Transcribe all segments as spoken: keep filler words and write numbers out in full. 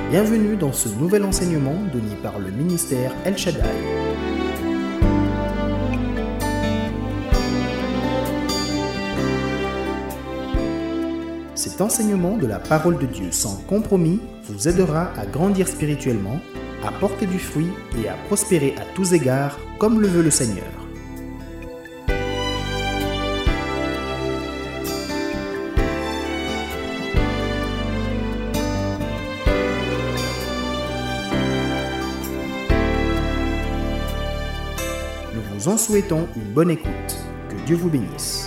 Bienvenue dans ce nouvel enseignement donné par le ministère El Shaddai. Cet enseignement de la parole de Dieu sans compromis vous aidera à grandir spirituellement, à porter du fruit et à prospérer à tous égards comme le veut le Seigneur. Nous vous en souhaitons une bonne écoute. Que Dieu vous bénisse.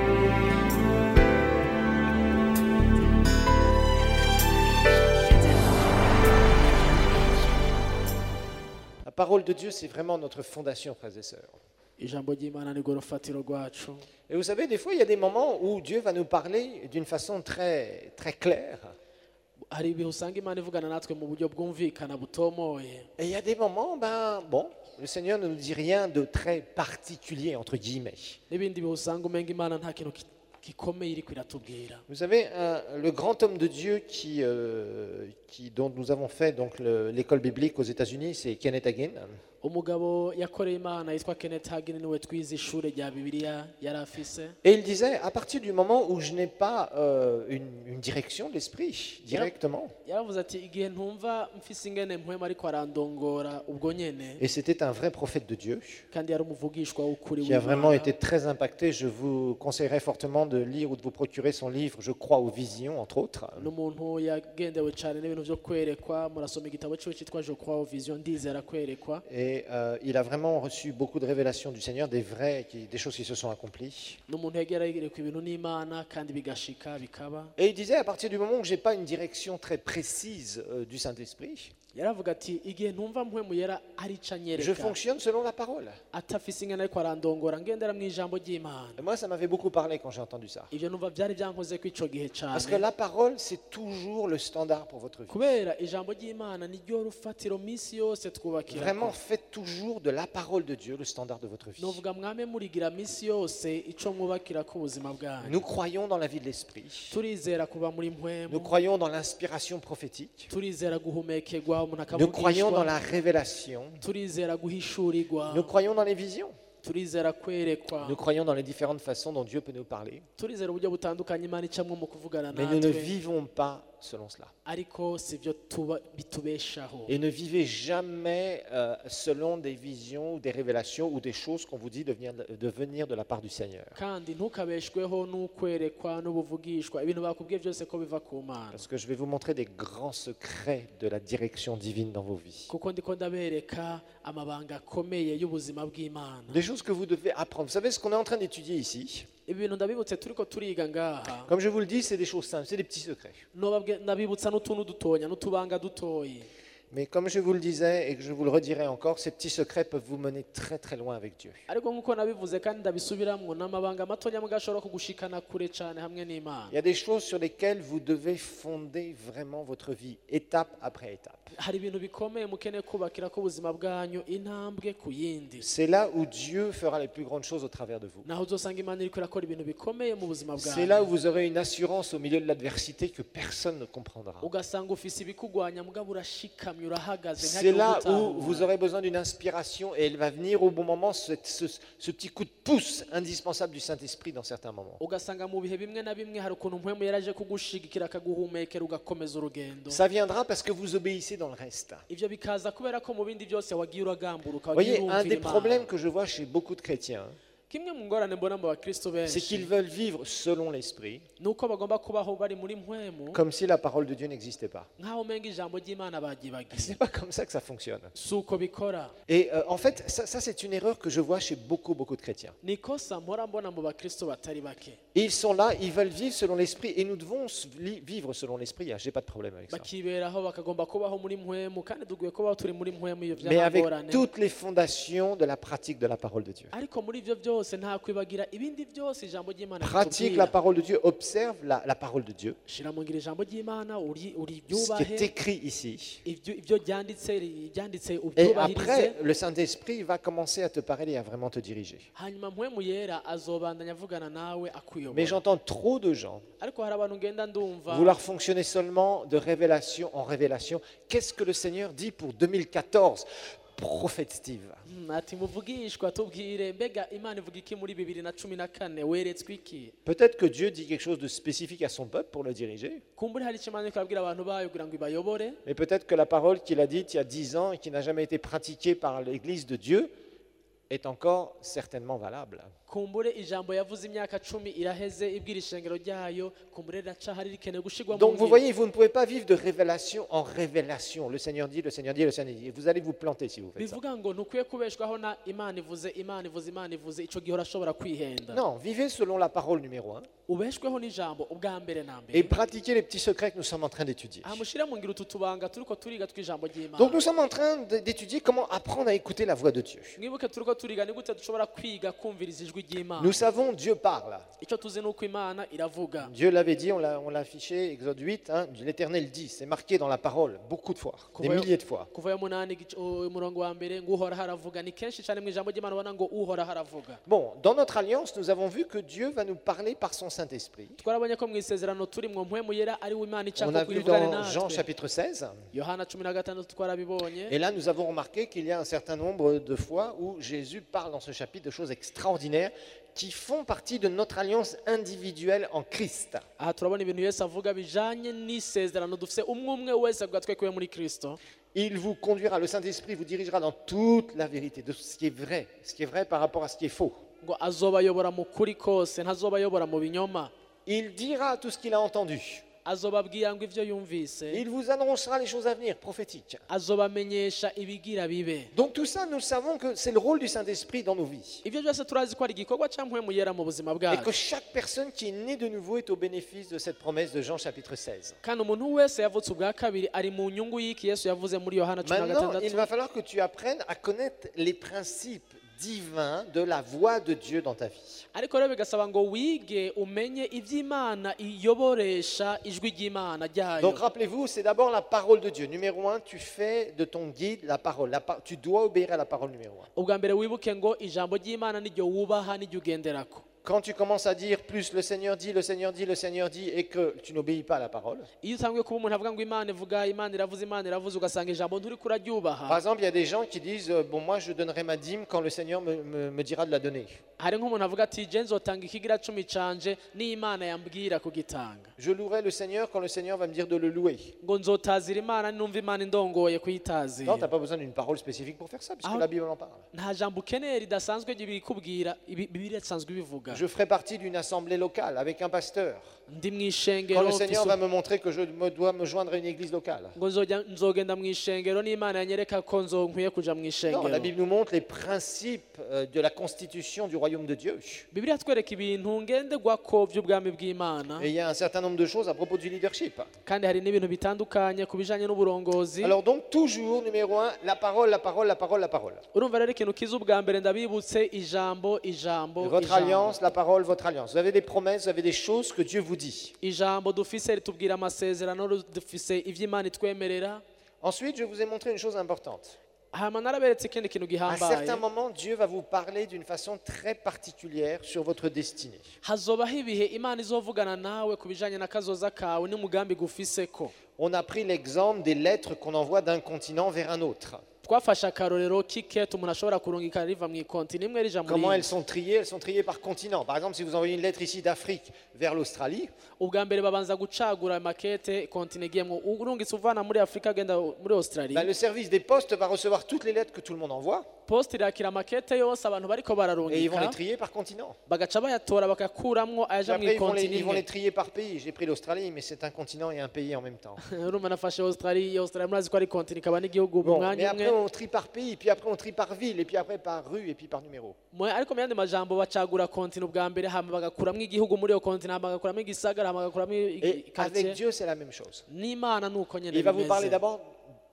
La parole de Dieu, c'est vraiment notre fondation, frères et sœurs. ijambo ry'Imana ni rwo rufatiro rwacu. Et vous savez, des fois, il y a des moments où Dieu va nous parler d'une façon très, très claire. Hari ibihe usanga Imana ivugana natwe mu buryo bwumvikana butomoye, Et il y a des moments, ben, bon, le Seigneur ne nous dit rien de très particulier, entre guillemets. n'ibindi bihe usanga umenga Imana nta kintu ki- gikomeye iriko iratubwira. Vous savez, un- le grand homme de Dieu qui, euh, qui, dont nous avons fait donc, le- l'école biblique aux États-Unis, c'est Kenneth Hagin. Umugabo yakoreye Imana yitwa Kenneth Hagin niwe twize ishure rya Bibiliya yari afise. Et il disait, à partir du moment où je n'ai pas euh, une, une direction de l'esprit, directement, Yaravuze ati igihe ntumva mfise ingene mpwema ariko arandongora ubwo nyene, et c'était un vrai prophète de Dieu, kandi yari umuvugishwa w'ukuri qui a vraiment w'Imana. été très impacté. Je vous conseillerais fortement de lire ou de vous procurer son livre, Je crois aux visions, entre autres. n'umuntu yagendewe cyane n'ibintu byo kwerekwa. Murasoma igitabo ciwe cyitwa Je crois aux visions, ndizera kwerekwa. Et euh, il a vraiment reçu beaucoup de révélations du Seigneur, des vraies, qui- des choses qui se sont accomplies. n'umuntu yagererekwa ibintu n'Imana kandi bigashika bikaba. Et il disait, à partir du moment où je n'ai pas une direction très précise euh, du Saint-Esprit, Yaravuga ati igihe ntumva mpwemu yera arica je anyereka fonctionne selon la parole. atafise ingene ariko arandongora ngendera mu ijambo ry'Imana. Et moi, ça m'avait beaucoup parlé quand j'ai entendu ça. Ivyo numva byari byankoze ko ico gihe Parce que cyane, la parole, c'est toujours le standard pour votre vie. kubera ijambo ry'Imana ni ryo rufatiro misi yose twubakira. Vraiment, faites toujours de la parole de Dieu le standard de votre vie. novuga mwame murigira misi yose ico mwubakira ko ubuzima bwanyu. Nous croyons dans la vie de l'esprit. Turizera kuba muri Nous mpwemu, croyons dans l'inspiration prophétique. turizera guhumekerwa umuntu Nous croyons dans akavugishwa, la révélation. turizera guhishurirwa, Nous croyons dans les visions. turizera kwerekwa, Nous croyons dans les différentes façons dont Dieu peut nous parler. turizera uburyo butandukanye Imana icamwo mu kuvugana Mais nous ne natwe, vivons pas selon cela. ariko sivyo tuba bitubeshaho. Et ne vivez jamais euh, selon des visions ou des révélations ou des choses qu'on vous dit de venir de, venir de la part du Seigneur. kandi ntukabeshweho n'ukwerekwa n'ubuvugishwa ibintu bakubwiye byose ko biva ku Mana, Parce que je vais vous montrer des grands secrets de la direction divine dans vos vies. kuko ndiko ndabereka amabanga akomeye y'ubuzima bw'Imana. Des choses que vous devez apprendre. Vous savez ce qu'on est en train d'étudier ici? Ibi bintu ndabibutse turiko turiga ngaha, Comme je vous le dis, c'est des choses simples, c'est des petits secrets. nobabwe- ndabibutsa n'utuntu dutonya n'utubanga dutoyi. Mais comme je vous le disais et que je vous le redirai encore, ces petits secrets peuvent vous mener très très loin avec Dieu. ariko nk'uko nabivuze kandi ndabisubiramwo, n'amabanga matonya mugashobora kugushikana kure cane hamwe n'Imana. Il y a des choses sur lesquelles vous devez fonder vraiment votre vie, étape après étape. Hari ibintu bikomeye mukeneye kubakira ko ubuzima bwanyu intambwe ku yindi, C'est là où Dieu fera les plus grandes choses au travers de vous. naho uzosanga Imana iriko irakora ibintu bikomeye mu buzima C'est là où bwanyu, vous aurez une assurance au milieu de l'adversité que personne ne comprendra. ugasanga ufise ibikugwanya mugabo urashikamye urahagaze C'est là où utahura. vous aurez besoin d'une inspiration et elle va venir au bon moment, ce, ce- ce petit coup de pouce indispensable du Saint-Esprit dans certains moments. ugasanga mu bihe bimwe na bimwe hari ukuntu mpwemu yaraje kugushigikira akaguhumekera ugakomeza urugendo. Ça viendra parce que vous obéissez dans le reste. Ivyo bikaza kubera ko mu bindi byose wagiye uragamburuka, Vous wagiye voyez, un urumvira des Imana. problèmes que je vois chez beaucoup de chrétiens, kimwe mu ngorane mbona mu bakristo c'est benshi qu'ils veulent vivre selon l'Esprit, ni uko bagomba kubaho bari muri mpwemu comme si la parole de Dieu n'existait pas. nk'aho umenga ijambo ry'Imana Ce bagibagiye. n'est pas comme ça que ça fonctionne. Si uko bikora. Et euh, en fait, ça, ça, c'est une erreur que je vois chez beaucoup, beaucoup de chrétiens. ni ikosa mpora mbona mu bakristo batari bake, Et ils sont là, ils veulent vivre selon l'Esprit, et nous devons s- li- vivre selon l'Esprit. Je n'ai pas de problème avec ça. bakiberaho bakagomba kubaho muri mpwemu, kandi dukwiye kubaho turi muri mpwemu. Iyo Mais avec by'amagorane, toutes les fondations de la pratique de la parole de Dieu. ariko muri ivyo byose byose nta kwibagira ibindi byose ijambo ry'Imana Pratique la parole de Dieu, observe la, la parole de Dieu. shira mu ngiro ijambo ry'Imana uri uri Ce qui est byubahe écrit ici. ibyo ibyo byanditse byanditse Et ubyubahirize après, le Saint-Esprit va commencer à te parler et à vraiment te diriger. hanyuma mpwemu yera azobandanya avugana nawe Mais akuyobora j'entends trop de gens ariko hari abantu ngenda ndumva vouloir fonctionner seulement de révélation en révélation. Qu'est-ce que le Seigneur dit pour deux mille quatorze, prophète Steve? Hmm, ati muvugishwa tubwire mbega Imana ivuga iki muri bibiri na cumi na kane weretswe iki Peut-être que Dieu dit quelque chose de spécifique à son peuple pour le diriger. kumbura hari ikimanza ikabwira abantu bayo kugira ngo ibayobore Mais peut-être que la parole qu'il a dite il y a dix ans et qui n'a jamais été pratiquée par l'Église de Dieu est encore certainement valable. kumbure ijambo yavuze imyaka cumi iraheze ibwira ishengero ryayo kumbure riracyahari rikeneye gushigwa mu Donc vous ngiro voyez, vous ne pouvez pas vivre de révélation en révélation. Le Seigneur dit, le Seigneur dit, le Seigneur dit. Vous allez vous planter si vous faites ça. bivuga ngo ntukwiye kubeshwaho na Imana ivuze Imana ivuze Imana ivuze ico gihe urashobora kwihenda Non, vivez selon la parole numéro un ubeshweho n'ijambo ubwa mbere na et mbere pratiquez les petits secrets que nous sommes en train d'étudier. aha mushire mu ngiro utu tubanga turiko turiga tw'ijambo ry'Imana Donc nous sommes en train de- d'étudier comment apprendre à écouter la voix de Dieu. mwibuke turiko turiga ni gute dushobora kwiga kumviriza ijwi ry'Imana Nous savons, Dieu parle. icyo tuzi ni uko Imana iravuga Dieu l'avait dit, on l'a on l'a affiché, Exode huit, hein, l'Éternel dit, c'est marqué dans la parole beaucoup de fois, des Kuva- milliers de fois. kuva yo munani igice- o- umurongo wa mbere ngo uhoraho aravuga ni kenshi cyane mu ijambo ry'Imana ubona ngo uhoraho aravuga Bon, dans notre alliance, nous avons vu que Dieu va nous parler par son Saint-Esprit. twarabonye ko mu isezerano turi mwo mpwemu yera ari we Imana On icaka a ko vu ivugane dans Jean natwe chapitre seize. Yohana cumi na gatandatu twarabibonye Et là, nous avons remarqué qu'il y a un certain nombre de fois où Jésus parle dans ce chapitre de choses extraordinaires qui font partie de notre alliance individuelle en Christ. aha turabona ibintu Yesu avuga bijanye n'isezerano dufise umwe umwe wese avuga twekuye muri Kristo Il vous conduira, le Saint-Esprit vous dirigera dans toute la vérité, de ce qui est vrai, ce qui est vrai par rapport à ce qui est faux. ngo azobayobora mu kuri kose ntazobayobora mu binyoma Il dira tout ce qu'il a entendu. azobabwira ngo ivyo yumvise Il vous annoncera les choses à venir, prophétiques. azobamenyesha ibigira bibe Donc tout ça, nous savons que c'est le rôle du Saint-Esprit dans nos vies. ivyo byose turazi ko ari igikorwa ca mpwemu yera mu buzima Et que bwacu chaque personne qui est née de nouveau est au bénéfice de cette promesse de Jean chapitre seize. kandi umuntu wese yavutse ubwa kabiri ari mu nyungu y'iki Yesu yavuze muri Yohana cumi na Maintenant, il gatandatu va falloir que tu apprennes à connaître les principes divins de la voix de Dieu dans ta vie. ariko rero bigasaba ngo wige umenye iby'Imana iyoboresha ijwi ry'Imana ryayo Donc rappelez-vous, c'est d'abord la parole de Dieu. Numéro un, tu fais de ton guide la parole. La par- tu dois obéir à la parole numéro un. ubwa mbere wibuke ngo ijambo ry'Imana niryo wubaha niryo ugenderako Quand tu commences à dire plus le Seigneur dit, le Seigneur dit, le Seigneur dit, et que tu n'obéis pas à la parole. iyo utangiye kuba umuntu avuga ngo Imana ivuga Imana iravuze Imana iravuze ugasanga ijambo nturi Par kuraryubaha exemple, il y a des gens qui disent, euh, bon, moi je donnerai ma dîme quand le Seigneur me, me- me dira de la donner. hari nk'umuntu avuga ati je nzotanga ikigira cumi canje n'Imana yambwira kugitanga Je louerai le Seigneur quand le Seigneur va me dire de le louer. ngo nzotazira Imana numva Imana indongoye Non, tu kuyitazira n'as pas besoin d'une parole spécifique pour faire ça, puisque Ah. la Bible en parle. nta jambo ukeneye ridasanzwe ribikubwira ibi- Bibiliya isanzwe ibivuga Je ferai partie d'une assemblée locale avec un pasteur. ndi mu Quand ishengero le Seigneur mfise- va me montrer que je me dois me joindre à une église locale. ngo nzojya- nzogenda mu ishengero n'Imana yanyereka ko nzo nkwiye kuja mu Non, la ishengero Bible nous montre les principes euh, de la constitution du royaume de Dieu. Bibiliya twereka ibintu ngenderwako by'ubwami bw'Imana Et il y a un certain nombre de choses à propos du leadership. kandi hari n'ibintu bitandukanye ku bijanye n'uburongozi Alors donc, toujours, numéro un, la parole, la parole, la parole, la parole. urumva rero ikintu kiza ubwa mbere ndabibutse ijambo ijambo Votre ijambo. alliance, la parole, votre alliance. Vous avez des promesses, vous avez des choses que Dieu vous dit. ijambo dufise ritubwira amasezerano dufise ivy'Imana itwemerera Ensuite, je vous ai montré une chose importante. hama naraberetse ikindi kintu À un gihambaye certain moment, Dieu va vous parler d'une façon très particulière sur votre destinée. hazobaho ibihe Imana izovugana nawe ku bijanye na kazoza kawe n'umugambi gufiseko On a pris l'exemple des lettres qu'on envoie d'un continent vers un autre. twafashe akarorero k'ikete umuntu ashobora kurungika riva mu ikonti nimwe rija muri Comment iyi. elles sont triées? Elles sont triées par continent. Par exemple, si vous envoyez une lettre ici d'Afrique vers l'Australie, ubwa mbere babanza gucagura makete kontine igiyemwo urungitse uvana muri Afurika agenda muri Australia ben, le service des postes va recevoir toutes les lettres que tout le monde envoie poste irakira makete yose abantu bariko et ils vont les bararungika trier par continent. bagaca bayatora bagakuramwo Puis ayaja mu après, ils vont, les, ikontine ils vont les imwe trier par pays. J'ai pris l'Australie, mais c'est un continent et un pays en même temps. urumva nafashe Australia Australia murazi ko ari kontine ikaba n'igihugu mu Bon, mais mwanya après, umwe on trie par pays, puis après, on trie par ville, et puis après par rue, et puis par numéro. Mwe- ariko mu yandi majambo bacagura kontine ubwa mbere hama bagakuramwo igihugu muri iyo kontine hama bagakuramwo igisagara hama bagakuramwo Et avec ikartier Dieu, c'est la même chose. n'Imana nuko nyene Il va vous parler bimeze d'abord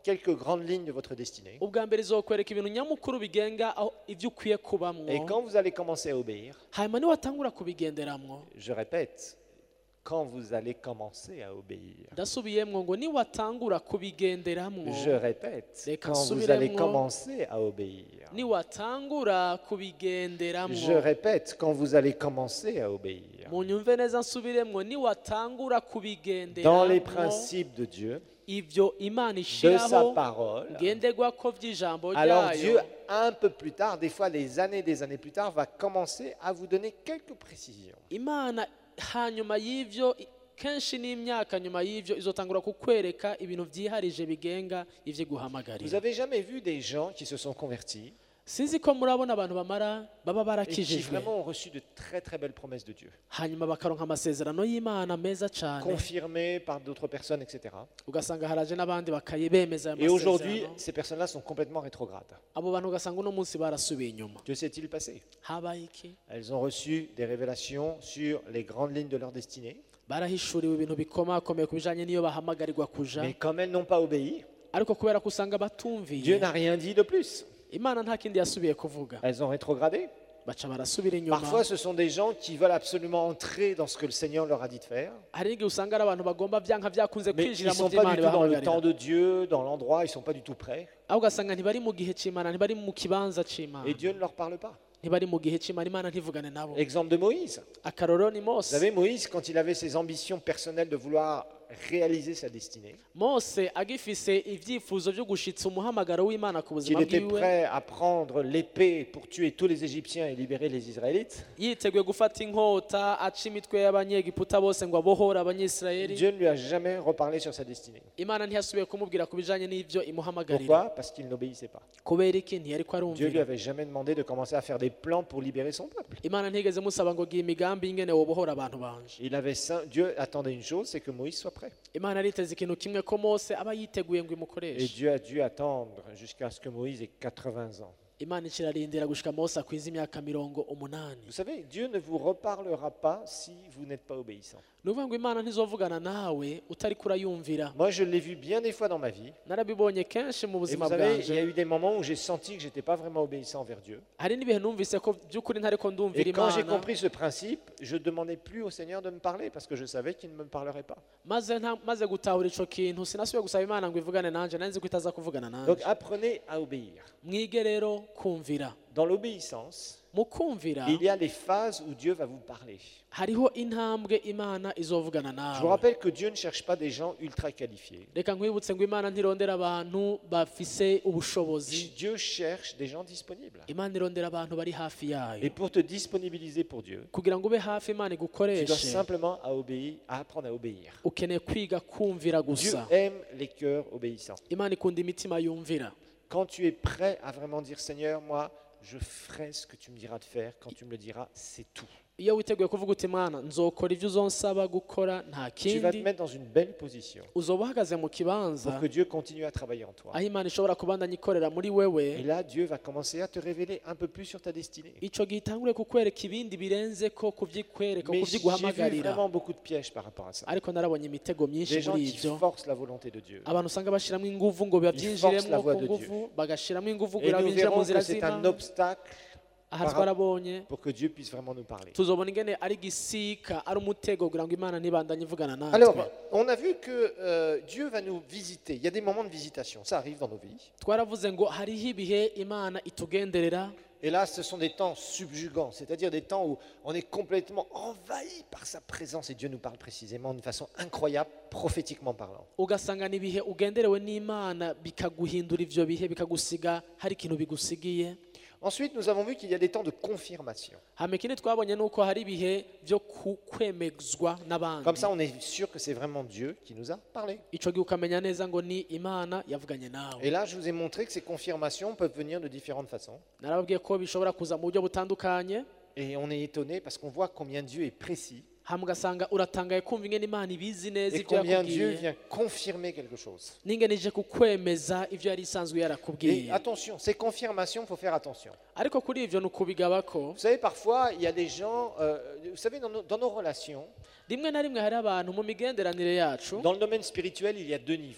quelques grandes lignes de votre destinée. ubwa mbere izokwereka ibintu nyamukuru bigenga aho ibyo ukwiye kubamwo Et quand vous allez commencer à obéir, hanyuma niwatangura kubigenderamwo je répète, quand vous allez commencer à obéir, ndasubiyemwo ngo niwatangura kubigenderamwo je répète, Reka quand vous nsubiremwo. allez commencer à obéir, niwatangura kubigenderamwo je répète, quand vous allez commencer à obéir, munyumve neza nsubiremwo niwatangura dans les kubigenderamwo principes de Dieu, ivyo imana de sa ishiraho parole, ngenderwako vy'ijambo alors Dieu, ryayo un peu plus tard, des fois des années, des années plus tard, va commencer à vous donner quelques précisions. imana hanyuma y'ivyo i- kenshi n'imyaka nyuma y'ivyo izotangura kukwereka ibintu vyiharije bigenga ivyo Vous guhamagarira avez jamais vu des gens qui se sont convertis sinzi ko murabona abantu bamara baba et qui barakijijwe vraiment ont reçu de très très belles promesses de Dieu, hanyuma bakaronka amasezerano y'imana meza cane confirmées par d'autres personnes, et cetera. ugasanga haraje n'abandi bakayibemeza ayo Et aujourd'hui, masezerano ces personnes-là sont complètement rétrogrades. abo bantu ugasanga uno munsi barasubiye inyuma Que s'est-il passé? habaye iki Elles ont reçu des révélations sur les grandes lignes de leur destinée, barahishuriwe ibintu bikomakomeye ku bijanye n'iyo bahamagarirwa kuja mais comme elles n'ont pas obéi, ariko kubera ko usanga Dieu batumviye n'a rien dit de plus. imana nta kindi yasubiye kuvuga Elles ont rétrogradé. baca barasubira inyuma Parfois, ce sont des gens qui veulent absolument entrer dans ce que le Seigneur leur a dit de faire, hari n'igihe usanga ari abantu bagomba vyanka vyakunze mais ils kwinjira ne mu sont pas vy'imana du tout dans le temps ibahamagarira de Dieu, dans l'endroit, ils ne sont pas du tout prêts, aho ugasanga ntibari mu gihe c'imana ntibari mu kibanza c'imana et Dieu ne leur parle pas. ntibari mu gihe c'imana imana ntivugane nabo Exemple de Moïse. akarorero ni Vous mose savez, Moïse, quand il avait ses ambitions personnelles de vouloir réaliser sa destinée, mose agifise ivyifuzo vyo gushitsa umuhamagaro w'imana ku qu'il buzima était bwiwe prêt à prendre l'épée pour tuer tous les Égyptiens et libérer les Israélites, yiteguye gufata inkota aca imitwe y'abanyegiputa bose ngo abohore abanyisirayeli Dieu ne lui a jamais reparlé sur sa destinée. imana ntiyasubiye kumubwira ku bijanye n'ivyo imuhamagarira Pourquoi? Parce qu'il n'obéissait pas. kubera iki ntiyariko Dieu lui arumvira avait jamais demandé de commencer à faire des plans pour libérer son peuple. imana ntigeze musaba ngo gira imigambi y'ingene wobohora abantu banje Il avait sim- Dieu attendait une chose, c'est que Moïse soit prêt. imana yariteze ikintu kimwe ko mose aba yiteguye ngo Et imukoreshe Dieu a dû attendre jusqu'à ce que Moïse ait quatre-vingts ans. imana ikirarindira gushika mose akwiza imyaka mirongo umunani Vous savez, Dieu ne vous reparlera pas si vous n'êtes pas obéissant. ni ukuvuga ngo imana ntizovugana nawe utari kurayumvira Moi, je l'ai vu bien des fois dans ma vie. narabibonye kenshi mu Et buzima vous savez, il y a bwanje eu des moments où j'ai senti que j'étais pas vraiment obéissant envers Dieu. hari n'ibihe numvise ko by'ukuri ntariko ndumvira Et quand j'ai imana compris ce principe, je demandais plus au Seigneur de me parler parce que je savais qu'il ne me parlerait pas. maze nta- maze gutahura ico kintu sinasubiye gusaba imana ngo ivugane nanje nari nzi ko itaza kuvugana Donc nanje apprenez à obéir. mwige rero kumvira Dans l'obéissance, mu kumvira il y a les phases où Dieu va vous parler. hariho intambwe imana izovugana Je vous nawe rappelle que Dieu ne cherche pas des gens ultra qualifiés. reka nkwibutse ngo imana ntirondera abantu bafise ubushobozi Dieu cherche des gens disponibles. imana irondera abantu bari hafi Et yayo pour te disponibiliser pour Dieu, kugira ngo ube hafi imana tu dois igukoreshe simplement à obéir, à apprendre à obéir. ukeneye kwiga kumvira Dieu gusa aime les cœurs obéissants. imana ikunda imitima yumvira Quand tu es prêt à vraiment dire Seigneur, moi, je ferai ce que tu me diras de faire, quand tu me le diras, c'est tout. iyo witeguye kuvuga uti mwana nzokora ibyo uzonsaba gukora nta Tu vas te kindi mettre dans une belle position uzoba uhagaze mu kibanza pour que Dieu continue à travailler en toi. aho imana ishobora kubandanya ikorera muri Et wewe là, Dieu va commencer à te révéler un peu plus sur ta destinée. ico gihe itangure kukwereka ibindi birenze ko kuvyikwereka Mais j'ai vu kuvyiguhamagarira vraiment beaucoup de pièges par rapport à ça. ariko narabonye imitego myinshi Des gens muri qui ivyo forcent la volonté de Dieu. abantu usanga bashiramo inguvu ngo babyinjiremo la voix ku de nguvu bagashiramo inguvu Et kugira nous binjire mu verrons nzira que c'est un z'imana obstacle aha par- twarabonye pour que Dieu puisse vraiment nous parler. tuzobona ingene ari gisika ari umutego kugira ngo imana ntibandanye ivugana natwe Alors, on a vu que euh, Dieu va nous visiter. Il y a des moments de visitation, ça arrive dans nos vies. twaravuze ngo hariho ibihe imana itugenderera Et là, ce sont des temps subjugants, c'est-à-dire des temps où on est complètement envahi par sa présence et Dieu nous parle précisément d'une façon incroyable, prophétiquement parlant. ugasanga ni ibihe ugenderewe n'imana bikaguhindura ivyo bihe bikagusiga hari ikintu bigusigiye Ensuite, nous avons vu qu'il y a des temps de confirmation. hama ikindi twabonye nuko hari ibihe vyo ku- kwemezwa n'abandi Comme ça, on est sûr que c'est vraiment Dieu qui nous a parlé. ico gihe ukamenya neza ngo ni imana yavuganye nawe Et là, je vous ai montré que ces confirmations peuvent venir de différentes façons. narababwiye ko bishobora kuza mu buryo butandukanye Et on est étonné parce qu'on voit combien Dieu est précis hama ugasanga uratangaye kumva ingene imana ibizi neza et ivyo combien Dieu yakubwiye vient confirmer quelque chose. n'ingene ije kukwemeza ivyo yari isanzwe Et yarakubwiye attention, ces confirmations, il faut faire attention. ariko kuri ivyo ni ukubigabako Vous savez, parfois, il y a des gens, euh, vous savez, dans nos, dans nos relations, rimwe na rimwe hari abantu mu migenderanire yacu dans le domaine spirituel, il y a deux niveaux.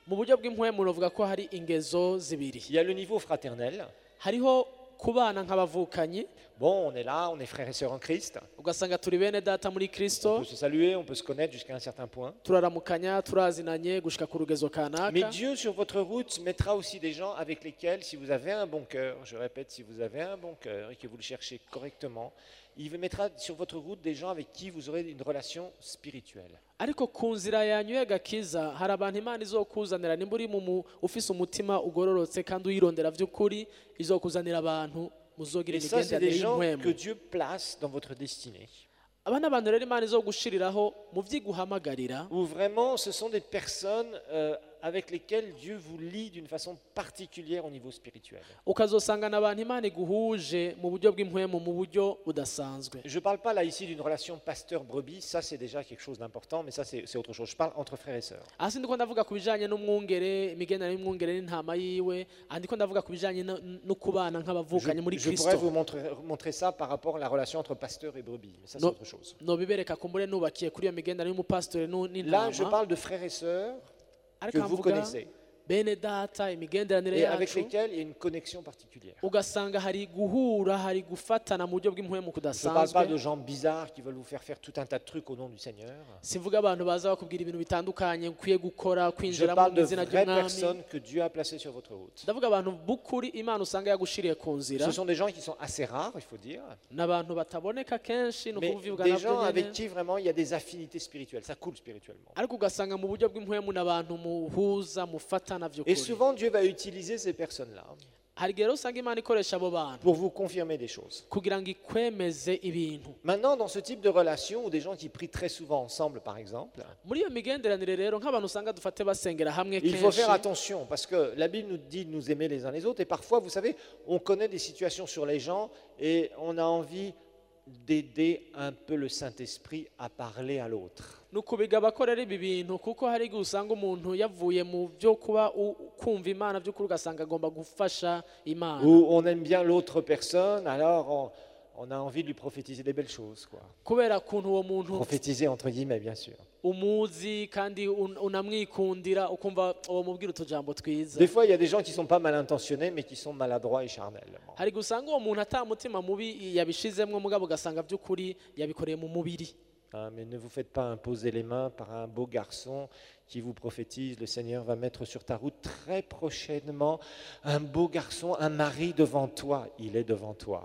mu buryo bw'impwemu novuga ko hari ingezo zibiri. Il y a le niveau fraternel. Hariho kubana nk'abavukanyi, Bon, on est là, on est frères et sœurs en Christ. ugasanga turi bene data muri On Kristo, peut se saluer, on peut se connaître jusqu'à un certain point. turaramukanya, turazinanye gushika ku rugezo Mais kanaka. Dieu, sur votre route, mettra aussi des gens avec lesquels, si vous avez un bon cœur, je répète, si vous avez un bon cœur et que vous le cherchez correctement, il vous mettra sur votre route des gens avec qui vous aurez une relation spirituelle. Ariko ku nzira yanyu y'agakiza hari abantu Imana izokuzanira, nimba uri mu mu- ufise umutima ugororotse kandi uyirondera vy'ukuri, izokuzanira abantu muzogira Et ça, c'est des imigenderanire gens que y'impwemu. Dieu place dans votre destinée. Aba ni abantu rero Imana izogushiriraho mu vy'iguhamagarira, Où vraiment, ce sont des personnes euh, avec lesquelles Dieu vous lie d'une façon particulière au niveau spirituel. ukazosangana abantu Imana iguhuje mu buryo bw'impwemu, mu buryo budasanzwe. Je ne parle pas là ici d'une relation pasteur-brebis, ça c'est déjà quelque chose d'important, mais ça c'est c'est autre chose. Je parle entre frères et sœurs. aha sindiko ndavuga ku bijanye n'umwungere, imigenderanire y'umwungere n'intama yiwe, aha ndiko ndavuga ku bijanye no no kubana Je, nk'abavukanye muri je pourrais vous Kristo. montrer, montrer ça par rapport à la relation entre pasteur et brebis, mais ça c'est No- autre chose. nobibereka kumbure nubakiye kuri iyo migenderanire y'umupasitore nu- Là, je n'intama, parle de frères et sœurs ariko que vous havuga connaissez bene data, imigenderanire et avec yacu, lesquels il y a une connexion particulière. ugasanga hari guhura, hari gufatana mu buryo bw'impwemu Je ne parle kudasanzwe. pas de gens bizarres qui veulent vous faire faire tout un tas de trucs au nom du Seigneur. Sivuga abantu baza bakubwira ibintu bitandukanye ukwiye gukora, Je kwinjiramo parle mu de izina vraies ry'umwami. personnes que Dieu a placées sur votre route. Ndavuga abantu b'ukuri Imana usanga yagushiriye ku nzira, Ce sont des gens qui sont assez rares, il faut dire, n'abantu bataboneka kenshi, ni mais ukuvuga des nabyo gens avec nyene. qui vraiment il y a des affinités spirituelles, ça coule spirituellement. Ariko ugasanga mu buryo bw'impwemu n'abantu muhuza, mufatana Et vy'ukuri. souvent Dieu va utiliser ces personnes-là Hari igihe rero usanga Imana ikoresha abo bantu pour vous confirmer des choses. kugira ngo ikwemeze ibintu. Maintenant, dans ce type de relation, ou des gens qui prient très souvent ensemble, par exemple, Muri iyo migenderanire rero nk'abantu usanga dufate basengera hamwe il faut kenshi, faire attention parce que la Bible nous dit de nous aimer les uns les autres et parfois, vous savez, on connaît des situations sur les gens et on a envie d'aider un peu le Saint-Esprit à parler à l'autre. ni ukubiga abakorera ibi bintu, kuko hari igihe usanga umuntu yavuye mu byo kuba u- kumva Imana by'ukuri ugasanga agomba gufasha Imana, Ou on aime bien l'autre personne, alors on, on a envie de lui prophétiser des belles choses, quoi. kubera kuntu uwo muntu Prophétiser entre guillemets, bien sûr. umuzi kandi un- unamwikundira, ukumva uwo mubwira utujambo twiza. Des fois, il y a des gens qui ne sont pas mal intentionnés, mais qui sont maladroits et charnels. Hari igihe usanga uwo muntu ata mutima mubi yabishizemwo, mugabo ugasanga by'ukuri yabikoreye mu mubiri. Hein, mais ne vous faites pas imposer les mains par un beau garçon qui vous prophétise. Le Seigneur va mettre sur ta route très prochainement un beau garçon, un mari devant toi. Il est devant toi.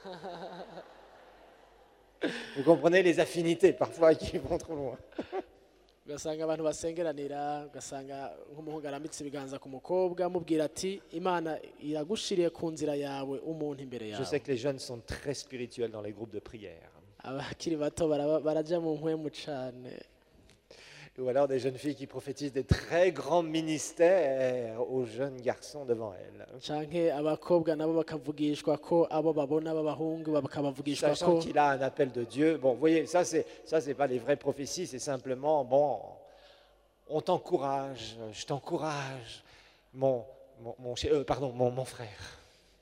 Vous comprenez les affinités parfois qui vont trop loin. Ugasanga abantu basengeranira, ugasanga nk'umuhungu arambitse ibiganza ku mukobwa amubwira ati Imana iragushiriye ku nzira yawe umuntu imbere Je yawe. sais que les jeunes sont très spirituels dans les groupes de prière. Abakiri bato baraba- baraja mu mpwemu cane. Ou alors des jeunes filles qui prophétisent des très grands ministères aux jeunes garçons devant elles. Canke abakobwa nabo bakavugishwa ko abo babona b'abahungu bakabavugishwa ko Sachant qu'il a un appel de Dieu. Bon, vous voyez, ça, c'est ça, c'est pas les vraies prophéties, c'est simplement, bon, on t'encourage, je t'encourage, mon, mon, mon, ch- euh, pardon, mon, mon frère.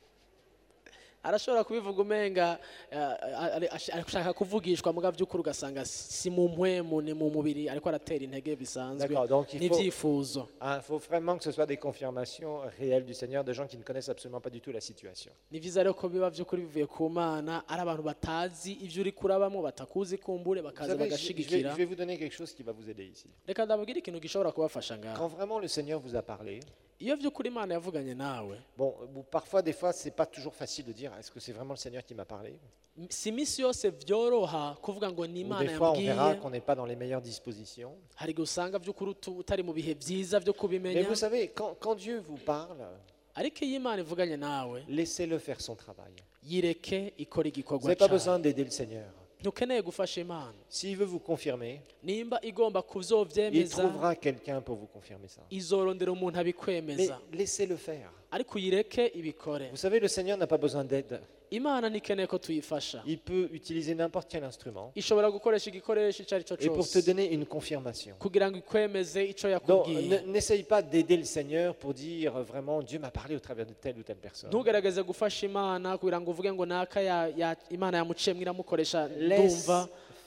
arashobora kubivuga umenga eh, ari- ash- arashaka kuvugishwa muga by'ukuri ugasanga si mu mpwemu ni mu mubiri, ariko aratera intege bisanzwe D'accord, donc il faut, n'ivyifuzo. hein, faut vraiment que ce soit des confirmations réelles du Seigneur, de gens qui ne connaissent absolument pas du tout la situation. Ni vyiza rero ko biba vy'ukuri bivuye ku Mana, ari abantu batazi ivyo uri kurabamo, batakuzi kumbure, Vous bakaza savez, je, je vais, bagashigikira. je vais vous donner quelque chose qui va vous aider ici. Reka ndababwire ikintu gishobora kubafasha ngaho. Quand vraiment le Seigneur vous a parlé, Iyo vy'ukuri Imana yavuganye nawe, bon, ou parfois, des fois, c'est pas toujours facile de dire, est-ce que c'est vraiment le Seigneur qui m'a parlé? si imisi yose vyoroha kuvuga ngo ni Ou Imana des fois, on verra yambwiye, qu'on n'est pas dans les meilleures dispositions. hari igihe usanga vy'ukuri utu- utari mu bihe vyiza vyo Mais kubimenya, vous savez, quand, quand Dieu vous parle, ariko iyo Imana ivuganye nawe laissez-le faire son travail. yireke ikora Vous igikorwa n'avez pas cayo. besoin d'aider le Seigneur. Ntukeneye gufasha Imana, S'il veut vous confirmer, nimba igomba il kuzovyemeza trouvera quelqu'un pour vous confirmer ça. izorondera umuntu Mais abikwemeza, laissez-le faire. ariko uyireke ibikore. Vous savez, le Seigneur n'a pas besoin d'aide. Imana ntikeneye ko tuyifasha, Il peut utiliser n'importe quel instrument ishobora gukoresha igikoresho icyo ari cyo et pour te cyose donner une confirmation. kugira ngo ikwemeze icyo Donc, yakubwiye. ne- n'essaye pas d'aider le Seigneur pour dire euh, vraiment Dieu m'a parlé au travers de telle ou telle personne. Ntugerageze gufasha Imana kugira ngo uvuge ngo naka ya- ya- Imana yamuciyemwo iramukoresha Laisse ndumva.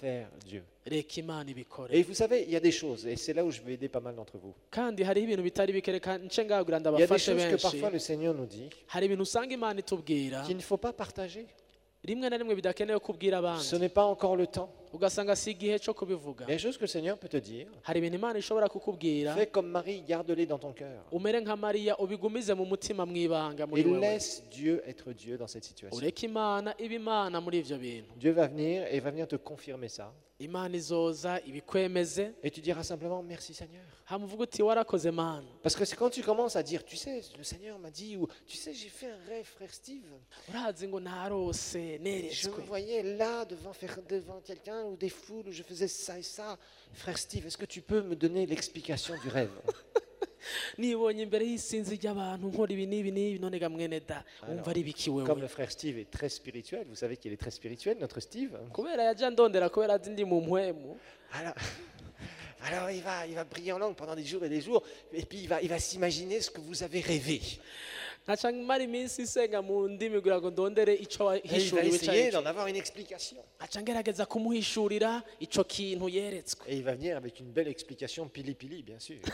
faire Dieu. reka imana ibikore Et vous savez, il y a des choses, et c'est là où je vais aider pas mal d'entre vous. kandi hariho ibintu bitari bike reka nce ngabwira Il y a des ndabafashe choses que benshi parfois le Seigneur nous dit hari ibintu usanga imana itubwira qu'il ne faut pas partager. rimwe na rimwe bidakenewe kubwira Ce abandi n'est pas encore le temps. ugasanga si igihe cyo kubivuga Il y a des choses que le Seigneur peut te dire. hari ibintu imana ishobora kukubwira Fais comme Marie, garde-les dans ton cœur. umere nka mariya ubigumize mu mutima mu ibanga muri Et wewe laisse Dieu être Dieu dans cette situation. ureke imana iba imana muri ivyo bintu Dieu va venir et va venir te confirmer ça. imana izoza ibikwemeze Et tu diras simplement merci Seigneur. hama uvuga uti warakoze mana Parce que c'est quand tu commences à dire, tu sais, le Seigneur m'a dit, ou tu sais, j'ai fait un rêve, frère Steve. urazi ngo narose Je me neretswe voyais là devant, faire, devant quelqu'un ou des foules où je faisais ça et ça. Frère Steve, est-ce que tu peux me donner l'explication du rêve? nibonye imbere y'isinzi ry'abantu nkora ibi n'ibi n'ibi none ga mwene da wumva ari biki Comme wewe le frère Steve est très spirituel, vous savez qu'il est très spirituel, notre Steve. kubera yaja ndondera kubera azi ndi mu mpwemu Alors, alors il, va, il va prier en langue pendant des jours et des jours, et puis il va, il va s'imaginer ce que vous avez rêvé. nkaca mara iminsi isenga mu ndimi kugira ngo ndondere ico Et il va wahishuriwe essayer cari d'en avoir une explication. nkaca ngerageza kumuhishurira ico kintu yeretswe Et il va venir avec une belle explication pili-pili, bien sûr.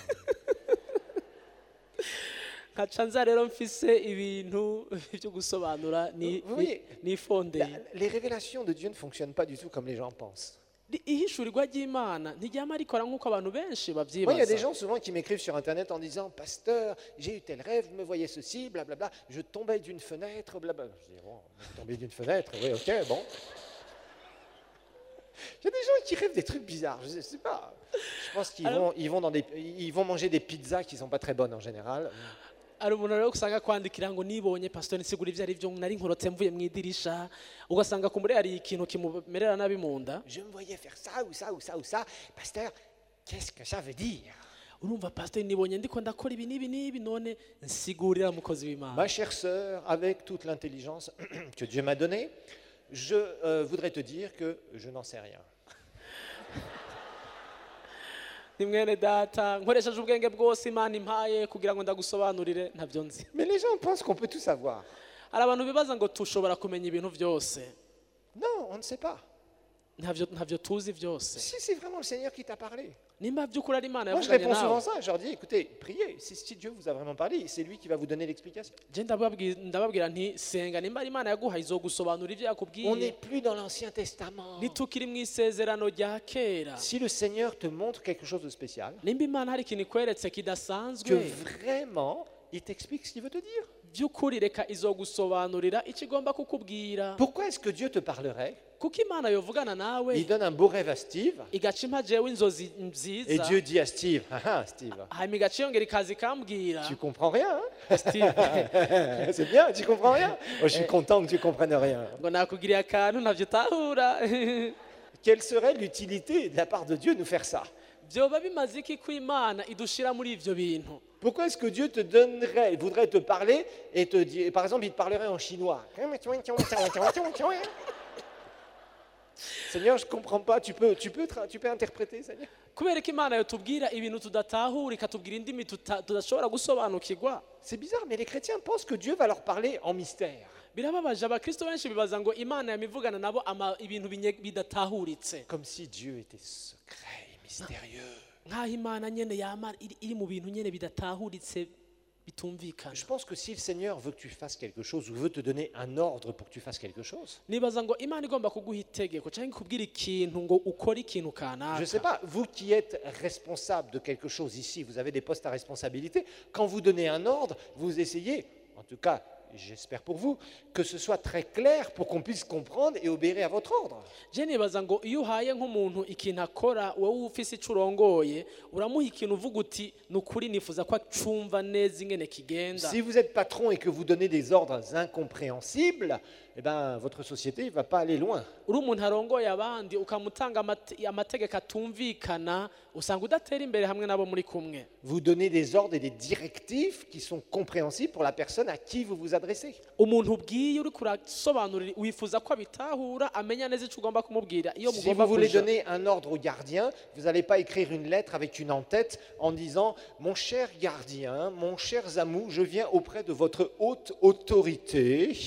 nkaca nza rero mfise ibintu byo gusobanura ni- Vous voyez, ni- nifondeye La- les révélations de Dieu ne fonctionnent pas du tout comme les gens pensent. Ri- ihishurirwa ry'imana ntiryama rikora nk'uko abantu benshi Moi, il y a des babyibaza gens souvent qui m'écrivent sur Internet en disant « Pasteur, j'ai eu tel rêve, me voyais ceci, blablabla, je tombais d'une fenêtre, blablabla. » Je dis « Bon, tomber d'une fenêtre, oui, ok, bon. » Il y a des gens qui rêvent des trucs bizarres, je ne sais pas. Je pense qu'ils Alors- vont, ils vont, dans des, ils vont manger des pizzas qui ne sont pas très bonnes en général. hari umuntu rero usanga kwandikira ngo nibonye pastor nsigura ibyo ari byo nari nkorotse mvuye mu idirisha ugasanga kumure hari ikintu kimumerera nabi mu nda Je me voyais faire ça ou ça ou ça ou ça. Pasteur, qu'est-ce que ça veut dire? urumva pastor nibonye ndiko ndakora ibi n'ibi n'ibi none nsigurira mukozi w'imana Ma chère sœur, avec toute l'intelligence que Dieu m'a donnée, je euh, voudrais te dire que je n'en sais rien. ni mwene data nkoresheje ubwenge bwose imana impaye kugira ngo ndagusobanurire ntabyo nzi Mais les gens pensent qu'on peut tout savoir. hari abantu bibaza ngo tushobora kumenya ibintu byose Non, on ne sait pas. ntabyo ntabyo tuzi byose Si c'est vraiment le Seigneur qui t'a parlé. nimba by'ukuri ari imana Moi, je yavuganye réponds souvent nawe ça. Je leur dis, écoutez, priez. Si, si Dieu vous a vraiment parlé, c'est lui qui va vous donner l'explication. je ndababwira ndababwira nti senga nimba ari imana yaguhaye izogusobanura ibyo On yakubwiye n'est plus dans l'Ancien Testament. nitukiri mu isezerano rya kera Si le Seigneur te montre quelque chose de spécial, nimba imana hari ikintu ikweretse que kidasanzwe vraiment, il t'explique ce qu'il veut te dire. by'ukuri reka izogusobanurira icyo igomba kukubwira Pourquoi est-ce que Dieu te parlerait? kuko imana yovugana nawe Il donne un beau rêve à Steve. igaca impa jewe inzozi Et nziza Dieu dit à Steve, ah ah, Steve, hanyuma igaca yongera ikaza ikambwira tu comprends rien, hein? Steve, C'est bien, tu comprends rien? Oh, je suis content que tu comprennes rien. ngo nakugiriye akantu ntabyo utahura Quelle serait l'utilité de la part de Dieu de nous faire ça? byoba bimaze iki ko imana idushira muri ivyo bintu Pourquoi est-ce que Dieu te donnerait, voudrait te parler et te dire, par exemple, il te parlerait en chinois? Seigneur, je ne comprends pas, tu peux, tu peux, tra- tu peux interpréter, Seigneur? kubera ko imana yotubwira ibintu tudatahura ikatubwira indimi tuta- tudashobora gusobanukirwa C'est bizarre, mais les chrétiens pensent que Dieu va leur parler en mystère. birababaje abakristo benshi bibaza ngo imana yamivugana nabo ama- ibintu binye- bidatahuritse Comme si Dieu était secret et mystérieux. nk'aho imana nyene yama iri iri mu bintu nyene bidatahuritse bitumvikana Je pense que si le Seigneur veut que tu fasses quelque chose ou veut te donner un ordre pour que tu fasses quelque chose, nibaza ngo imana igomba kuguha itegeko cyangwa ikubwira ikintu ngo ukore ikintu je ne sais kanaka pas, vous qui êtes responsable de quelque chose ici, vous avez des postes à responsabilité, quand vous donnez un ordre, vous essayez, en tout cas, j'espère pour vous, que ce soit très clair pour qu'on puisse comprendre et obéir à votre ordre. je nibaza ngo iyo uhaye nk'umuntu ikintu akora wowe ufise icyo urongoye uramuha ikintu uvuga uti ni ukuri nifuza ko acumva neza ingene kigenda Si vous êtes patron et que vous donnez des ordres incompréhensibles, eh ben, votre société ne va pas aller loin. uri umuntu arongoye abandi ukamutanga amate- amategeko atumvikana usanga udatera imbere hamwe nabo muri kumwe Vous donnez des ordres et des directives qui sont compréhensibles pour la personne à qui vous vous adressez. umuntu ubwiye uri kurasobanurira wifuza ko abitahura amenya neza icyo ugomba kumubwira iyo Si mugomba vous voulez kuja donner un ordre au gardien, vous n'allez pas écrire une lettre avec une en-tête en disant « Mon cher gardien, mon cher Zamou, je viens auprès de votre haute autorité.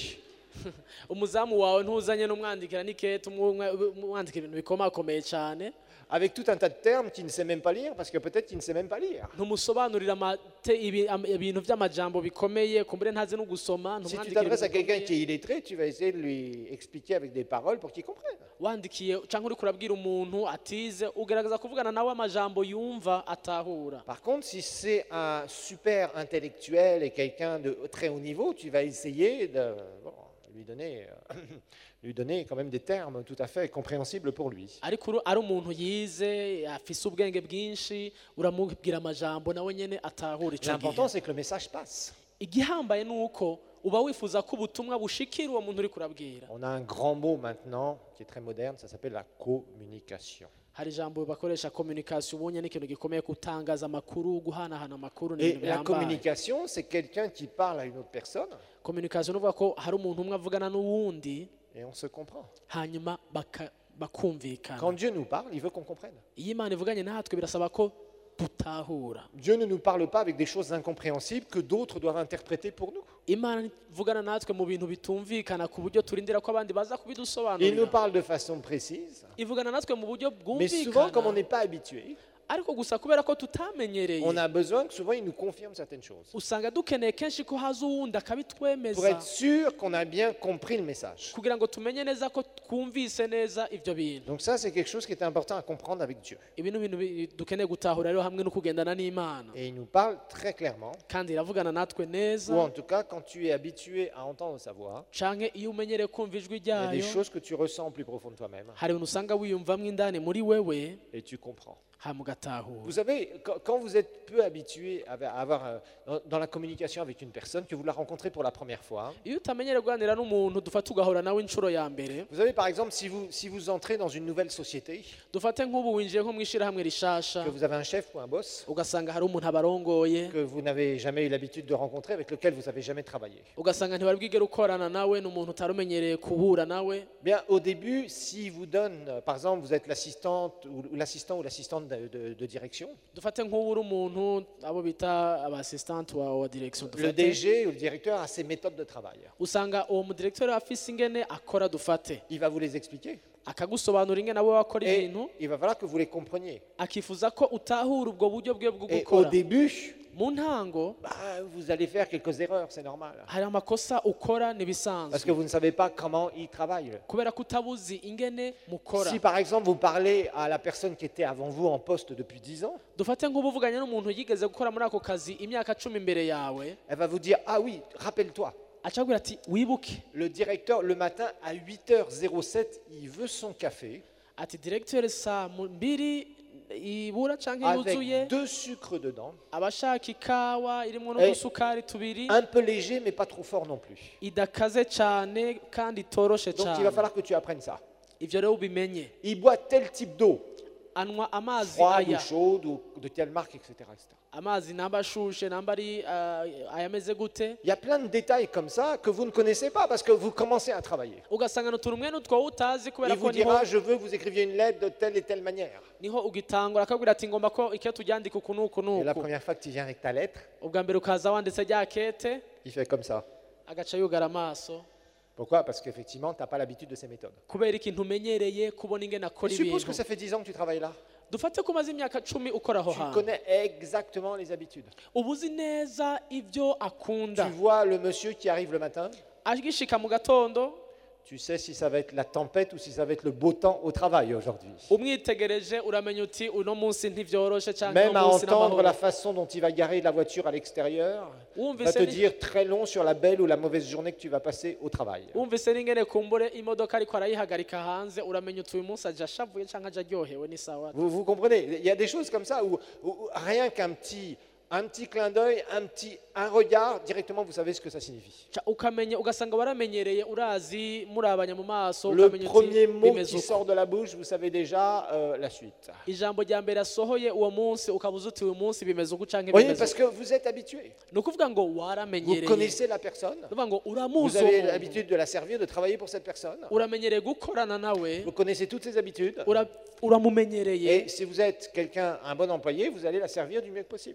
umuzamu wawe ntuzanye n'umwandikira n'ikete umwandikira ibintu bikomakomeye cyane avec tout un tas de termes qu'il ne sait même pas lire, parce que peut-être qu'il ne sait même pas lire. ntumusobanurira amate- ibi- am- ibintu by'amajambo bikomeye kumbure ntazi no gusoma Si tu ntumwandikire t'adresses à ibintu quelqu'un bikomeye. qui est illettré, tu vas essayer de lui expliquer avec des paroles pour qu'il comprenne. wandikiye cyangwa uri kurabwira umuntu atize ugerageza kuvugana nawe amajambo yumva atahura. Par contre, si c'est un super intellectuel et quelqu'un de très haut niveau, tu vas essayer de bon, lui donner, euh, lui donner quand même des termes tout à fait compréhensibles pour lui. ariko uru- ari umuntu yize afise ubwenge bwinshi uramubwira amajambo nawe nyene atahura ico L'important, gihe. c'est que le message passe. igihambaye ni uko uba wifuza ko ubutumwa bushikira uwo muntu uri kurabwira. On a un grand mot maintenant qui est très moderne, ça s'appelle la communication. hari ijambo bakoresha communication ubonye n'ikintu gikomeye gutangaza amakuru guhanahana amakuru Et n'ibintu la bihambaye. communication, c'est quelqu'un qui parle à une autre personne communication uvuga ko hari umuntu umwe avugana n'uwundi et on se comprend. hanyuma baka- bakumvikana. Quand Dieu nous parle, il veut qu'on comprenne. iyo Imana ivuganye natwe birasaba ko dutahura. Dieu ne nous parle pas avec des choses incompréhensibles que d'autres doivent interpréter pour nous. Imana ivugana natwe mu bintu bitumvikana ku buryo turindira ko abandi baza Il nous kubidusobanurira. parle de façon précise, ivugana natwe mu buryo mais souvent, comme on bwumvikana n'est pas habitué, ariko gusa kubera ko tutamenyereye on a besoin que souvent il nous confirme certaines choses usanga dukeneye kenshi ko haza uwundi pour akabitwemeza être sûr qu'on a bien compris le message. kugira ngo tumenye neza ko twumvise neza ibyo bintu. Donc ça, c'est quelque chose qui est important à comprendre avec Dieu. ibi ni ibintu bi- dukeneye gutahura rero hamwe no kugendana n'Imana Et il nous parle très clairement, kandi iravugana natwe neza ou en tout cas, quand tu es habitué à entendre sa voix, canke iyo umenyereye kumva ijwi il y a des ryayo choses que tu ressens au plus profond de toi-même hari ibintu usanga wiyumvamo indani muri wewe et tu comprends. hama ugatahura. Vous savez, quand, quand vous êtes peu habitué à à avoir, euh, dans, dans la communication avec une personne, que vous la rencontrez pour la première fois, iyo utamenyereye kuganira n'umuntu dufate ugahura nawe inshuro ya mbere vous savez par exemple, si vous, si vous entrez dans une nouvelle société, dufate nk'ubu winjiye nko mu ishyirahamwe rishasha que vous avez un chef ou un boss ugasanga hari umuntu abarongoye que vous n'avez jamais eu l'habitude de rencontrer, avec lequel vous n'avez jamais travaillé. ugasanga ntibari bwigere ukorana nawe ni umuntu utari umenyereye kuhura nawe. Bien, au début, s'il vous donne, euh, par exemple, vous êtes l'assistante ou, ou l'assistant ou l'assistante de, de- de direction, dufate nk'ubu uri umuntu abo bita abasistante wa wa direction le dufate D G ou le directeur a ses méthodes de travail. usanga uwo mudirektori afise ingene akora dufate Il va vous les expliquer akagusobanura ingene abo bakora et ibintu il va falloir que vous les compreniez. akifuza ko utahura ubwo buryo bwe bwo Et au gukora. début, mu ntango bah, vous allez faire quelques erreurs, c'est normal. hari amakosa ukora Parce que n'ibisanzwe vous ne savez pas comment il travaille. kubera ko utabuzi ingene mukora. Si par exemple vous parlez à la personne qui était avant vous en poste depuis dix ans, dufate nk'ubu uvuganye n'umuntu yigeze gukora muri ako kazi imyaka cumi imbere yawe elle va vous dire, ah oui, rappelle-toi, acabwira ati wibuke le directeur le matin à huit heures zéro sept, il veut son café ati directeur saa mu- mbiri ibura canke avec yuzuye deux sucres dedans, abashaka ikawa irimo Eh, n'udusukari tubiri un peu léger mais pas trop fort non plus. idakaze cyane kandi itoroshe Donc il va cyane. falloir que tu apprennes ça. ivyo rero ubimenye. Il boit tel type d'eau, anywa amazi froide ou aya chaude ou de telle marque, et cetera, et cetera. amazi namba ashushe namba ari ah, ayameze gute. Il y a plein de détails comme ça que vous ne connaissez pas parce que vous commencez à travailler. ugasanga n'utuntu mwe n'utwo utazi kubera Il ko vous niho dira, je veux que vous écriviez une lettre de telle et telle manière. niho ugitangura akabwira ati ngomba ko icyo turyandika uku n'uku Et la n'uku. première fois que tu viens avec ta lettre, ubwa mbere ukaza wanditse rya kete il fait comme ça. agaca yugara amaso Pourquoi? Parce qu'effectivement, tu n'as pas l'habitude de ces méthodes. kubera ikintu umenyereye kubona ingene akora Et suppose ibintu. que ça fait dix ans que tu travailles là. dufate ko umaze imyaka cumi ukora aho Tu hantu connais exactement les habitudes. uba uzi neza ibyo akunda. Tu vois le monsieur qui arrive le matin, agishika mu gatondo tu sais si ça va être la tempête ou si ça va être le beau temps au travail aujourd'hui. umwitegereje uramenya uti uno munsi ntivyoroshe cyangwa Même uno à munsi entendre la n'amahoro. façon dont il va garer la voiture à l'extérieur, va wumvise te ni- dire très long sur la belle ou la mauvaise journée que tu vas passer au travail. wumvise n'ingene kumbure imodoka ariko arayihagarika hanze uramenya uti uyu munsi aje ashavuye cyangwa aje aryohewe ni sawa. Vous, vous comprenez? Il y a des choses comme ça où, où- où rien qu'un petit, un petit clin d'œil, un petit, un regard, directement vous savez ce que ça signifie. Ca- ukamenya ugasanga waramenyereye urazi murabanya mu maso Le ukamenya premier uti mot bimeze qui uko. sort de la bouche, vous savez déjà euh, la suite. ijambo rya mbere asohoye uwo munsi ukabuza uti uyu munsi bimeze uko canke Vous voyez, bimeze parce uko. que vous êtes habitué. ni ukuvuga ngo Vous waramenyereye. connaissez la personne. ni ukuvuga ngo Vous uramuzi avez uwo muntu. l'habitude de la servir, de travailler pour cette personne. uramenyereye gukorana nawe Vous connaissez toutes ses habitudes. ura- uramumenyereye. Et si vous êtes quelqu'un, un bon employé, vous allez la servir du mieux que possible. uri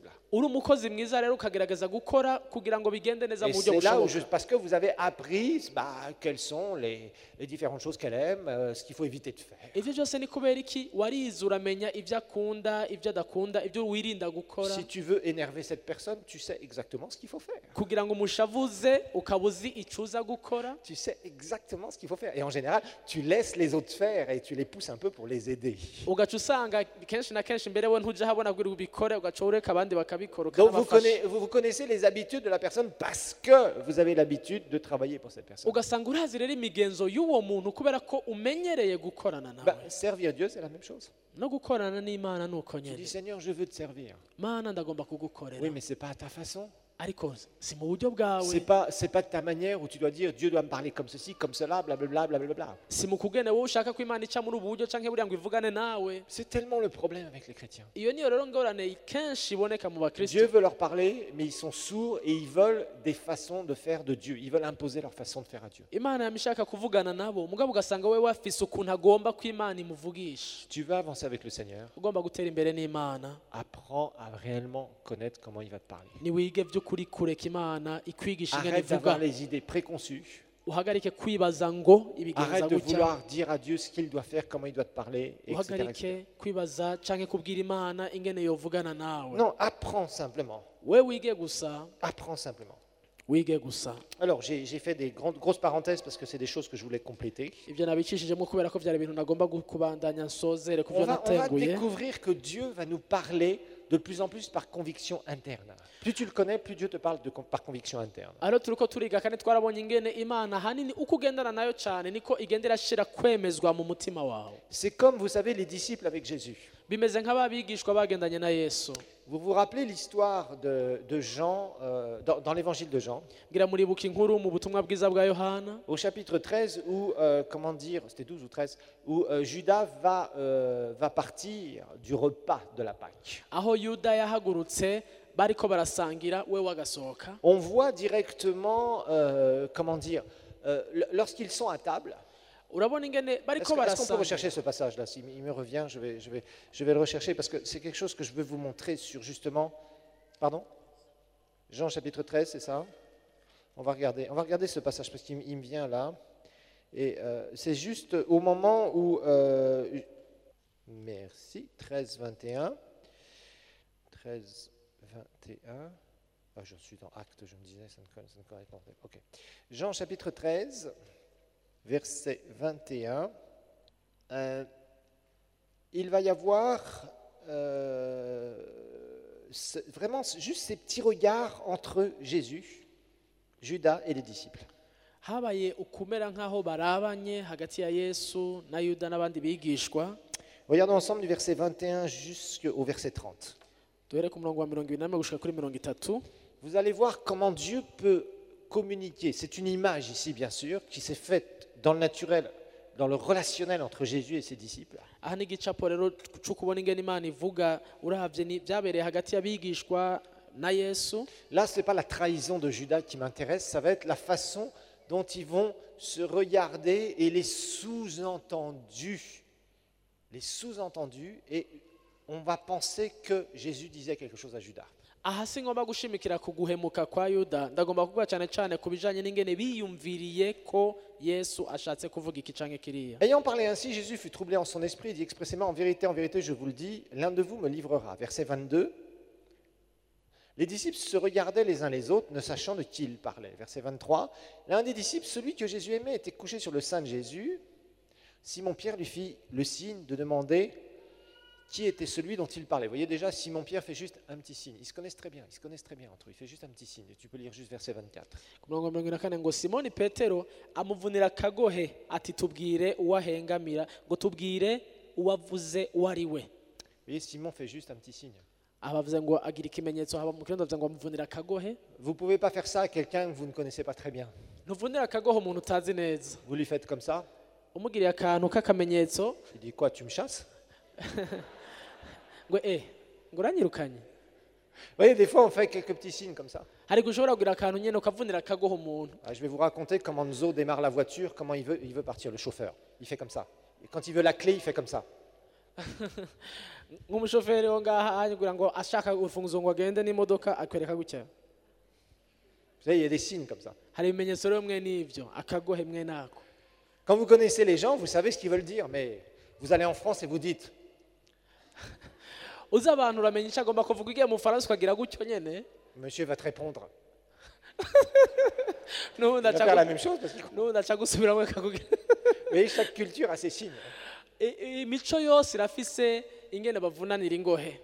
uri umukozi mwiza rero ukagerageza gukora kugira ngo bigende neza Et mu buryo c'est là où je, bushoboka parce que vous avez appris bah, quelles sont les, les différentes choses qu'elle aime, euh, ce qu'il faut éviter de faire. ivyo byose ni kubera iki warize uramenya ivyo akunda ivyo adakunda ivyo wirinda gukora Si tu veux énerver cette personne, tu sais exactement ce qu'il faut faire. kugira ngo umushavuze ukaba uzi ico uza gukora Tu sais exactement ce qu'il faut faire. Et en général, tu laisses les autres faire et tu les pousses un peu pour les aider. ugaca usanga kenshi na kenshi mbere we ntuja habona bwira ubikore ugaca ureka abandi bakabikora Donc vous, ukanabafasha connaissez, vous, vous connaissez les habitudes de la personne parce que vous avez l'habitude de travailler pour cette personne. ugasanga urazi rero imigenzo y'uwo muntu kubera ko umenyereye gukorana nawe Bah, servir Dieu, c'est la même chose. no gukorana n'imana nuko Tu nyene dis Seigneur, je veux te servir. mana ndagomba kugukorera Oui, mais c'est pas à ta façon. ariko si mu buryo bwawe C'est pas, c'est pas de ta manière où tu dois dire Dieu doit me parler comme ceci, comme cela, blablabla, blablabla. si mu kugene wowe ushaka ko imana ica muri ubu buryo canke buriya ngo ivugane nawe C'est tellement le problème avec les chrétiens. iyo niyo rero ngorane kenshi iboneka mu bakristo Dieu veut leur parler, mais ils sont sourds et ils veulent des façons de faire de Dieu. Ils veulent imposer leur façon de faire à Dieu. imana yamishaka kuvugana nabo mugabo ugasanga we wafise ukuntu agomba ko imana imuvugisha Si tu veux avancer avec le Seigneur, ugomba gutera imbere n'imana apprends à réellement connaître comment il va te parler. niwige by'ukuri kureka imana ikwigisha ingene Arrête d'avoir ivuga les idées préconçues. uhagarike kwibaza ngo ibigenza Arrête de gutya vouloir dire à Dieu ce qu'il doit faire, comment il doit te parler, et cetera, et cetera. uhagarike kwibaza canke kubwira imana ingene yovugana nawe Non, apprends simplement. we wige gusa Apprends simplement. wige gusa Alors, j'ai j'ai fait des grandes, grosses parenthèses parce que c'est des choses que je voulais compléter. ibyo nabicishijemo kubera ko byari ibintu nagomba gu- kubandanya nsozere ku On byo va, on va nateguye découvrir que Dieu va nous parler de plus en plus par conviction interne. Plus tu le connais, plus Dieu te parle de, par conviction interne. rero turiko turiga kandi twarabonye ingene imana hanini uko ugendana nayo cyane niko igenda irashira kwemezwa mu mutima wawe C'est comme, vous savez, les disciples avec Jésus. bimeze nk'ababigishwa bagendanye na yesu Vous vous rappelez l'histoire de, de Jean, euh, dans, dans l'évangile de Jean, ngira muribuka inkuru mu butumwa bwiza bwa yohana au chapitre treize, où, euh, comment dire, c'était douze ou treize, où euh, Judas va, euh, va partir du repas de la Pâque. aho yuda yahagurutse bariko barasangira we wagasohoka On voit directement, euh, comment dire, euh, l- lorsqu'ils sont à table. urabona ingene Est-ce bariko que- est-ce qu'on peut barasangira rechercher ce passage-là? S'il il me revient, je vais, je, vais, je vais le rechercher parce que c'est quelque chose que je veux vous montrer sur justement. Pardon? Jean chapitre treize, c'est ça? On va regarder, on va regarder ce passage parce qu'il m- il me vient là. Et euh, c'est juste au moment où. euh, merci, treize, vingt et un. treize, vingt et un. Ah, je suis dans Actes, je me disais, ça ne, co- ça ne correspond pas. Ok. Jean chapitre treize, verset vingt et un. Euh, il va y avoir euh, ce- vraiment juste ces petits regards entre Jésus, Judas et les disciples. habaye ukumera nk'aho barabanye hagati ya yesu na yuda n'abandi bigishwa Regardons ensemble du verset vingt et un jusqu'au verset trente. duhere ku murongo wa mirongo ibiri n'amwe gushika kuri mirongo itatu Vous allez voir comment Dieu peut communiquer. C'est une image ici, bien sûr, qui s'est faite dans le naturel, dans le relationnel entre Jésus et ses disciples. aha ni igicapo rero cyo kubona ingene imana ivuga uravye ni byabereye hagati y'abigishwa na yesu Là, ce n'est pas la trahison de Judas qui m'intéresse, ça va être la façon dont ils vont se regarder et les sous-entendus. Les sous-entendus, et on va penser que Jésus disait quelque chose à Judas. aha si ngomba gushimikira ku guhemuka kwa yuda ndagomba kuvuga cyane cyane ku bijanye n'ingene biyumviriye ko yesu ashatse kuvuga iki canke kiriya Ayant parlé ainsi, Jésus fut troublé en son esprit et dit expressément, en vérité, en vérité, je vous le dis, l'un de vous me livrera. Verset vingt-deux. Les disciples se regardaient les uns les autres, ne sachant de qui ils parlaient. Verset vingt-trois. L'un des disciples, celui que Jésus aimait, était couché sur le sein de Jésus. Simon-Pierre lui fit le signe de demander qui était celui dont il parlait. Vous voyez déjà, Simon-Pierre fait juste un petit signe. Ils se connaissent très bien, ils se connaissent très bien entre eux. Il fait juste un petit signe. Et tu peux lire juste verset vingt-quatre. ku murongo wa mirongo ine na kane ngo simoni petero amuvunira akagohe ati tubwire uwahengamira ngo tubwire uwavuze uwo ari we Vous voyez, Simon fait juste un petit signe. aha bavuze ngo agira ikimenyetso haba mu kirundi bavuze ngo amuvunira akagohe Vous ne pouvez pas faire ça à quelqu'un que vous ne connaissez pas très bien. ntuvunira akagohe umuntu utazi neza Vous lui faites comme ça. umugiriye akantu k'akamenyetso Il dit quoi, tu me chasses? ngo eh ngo uranyirukanye Vous voyez, des fois, on fait quelques petits signes comme ça. hari igihe ushobora kugira akantu nyine ukavunira akagohe umuntu Ah, je vais vous raconter comment Nzo démarre la voiture, comment il veut, il veut partir, le chauffeur. Il fait comme ça. Et quand il veut la clé, il fait comme ça. nk'umushoferi wo ngaha anyigura ngo ashaka urufunguzo ngo agende n'imodoka akwereka gutya. Vous savez, il y a des signes comme ça. Hari ibimenyetso rero mwe n'ibyo akagohe mwe nako. Quand vous connaissez les gens, vous savez ce qu'ils veulent dire, mais vous allez en France et vous dites, uzi abantu uramenya icyo agomba kuvuga ugiye mu Faransa ukagira gutyo nyene. monsieur va te répondre. N'ubundi Il va faire la même aca chose parce que n'ubundi aca gusubiramo akakubwira. vous voyez, chaque culture a ses signes. I- imico yose irafise ingene bavunanira ingohe.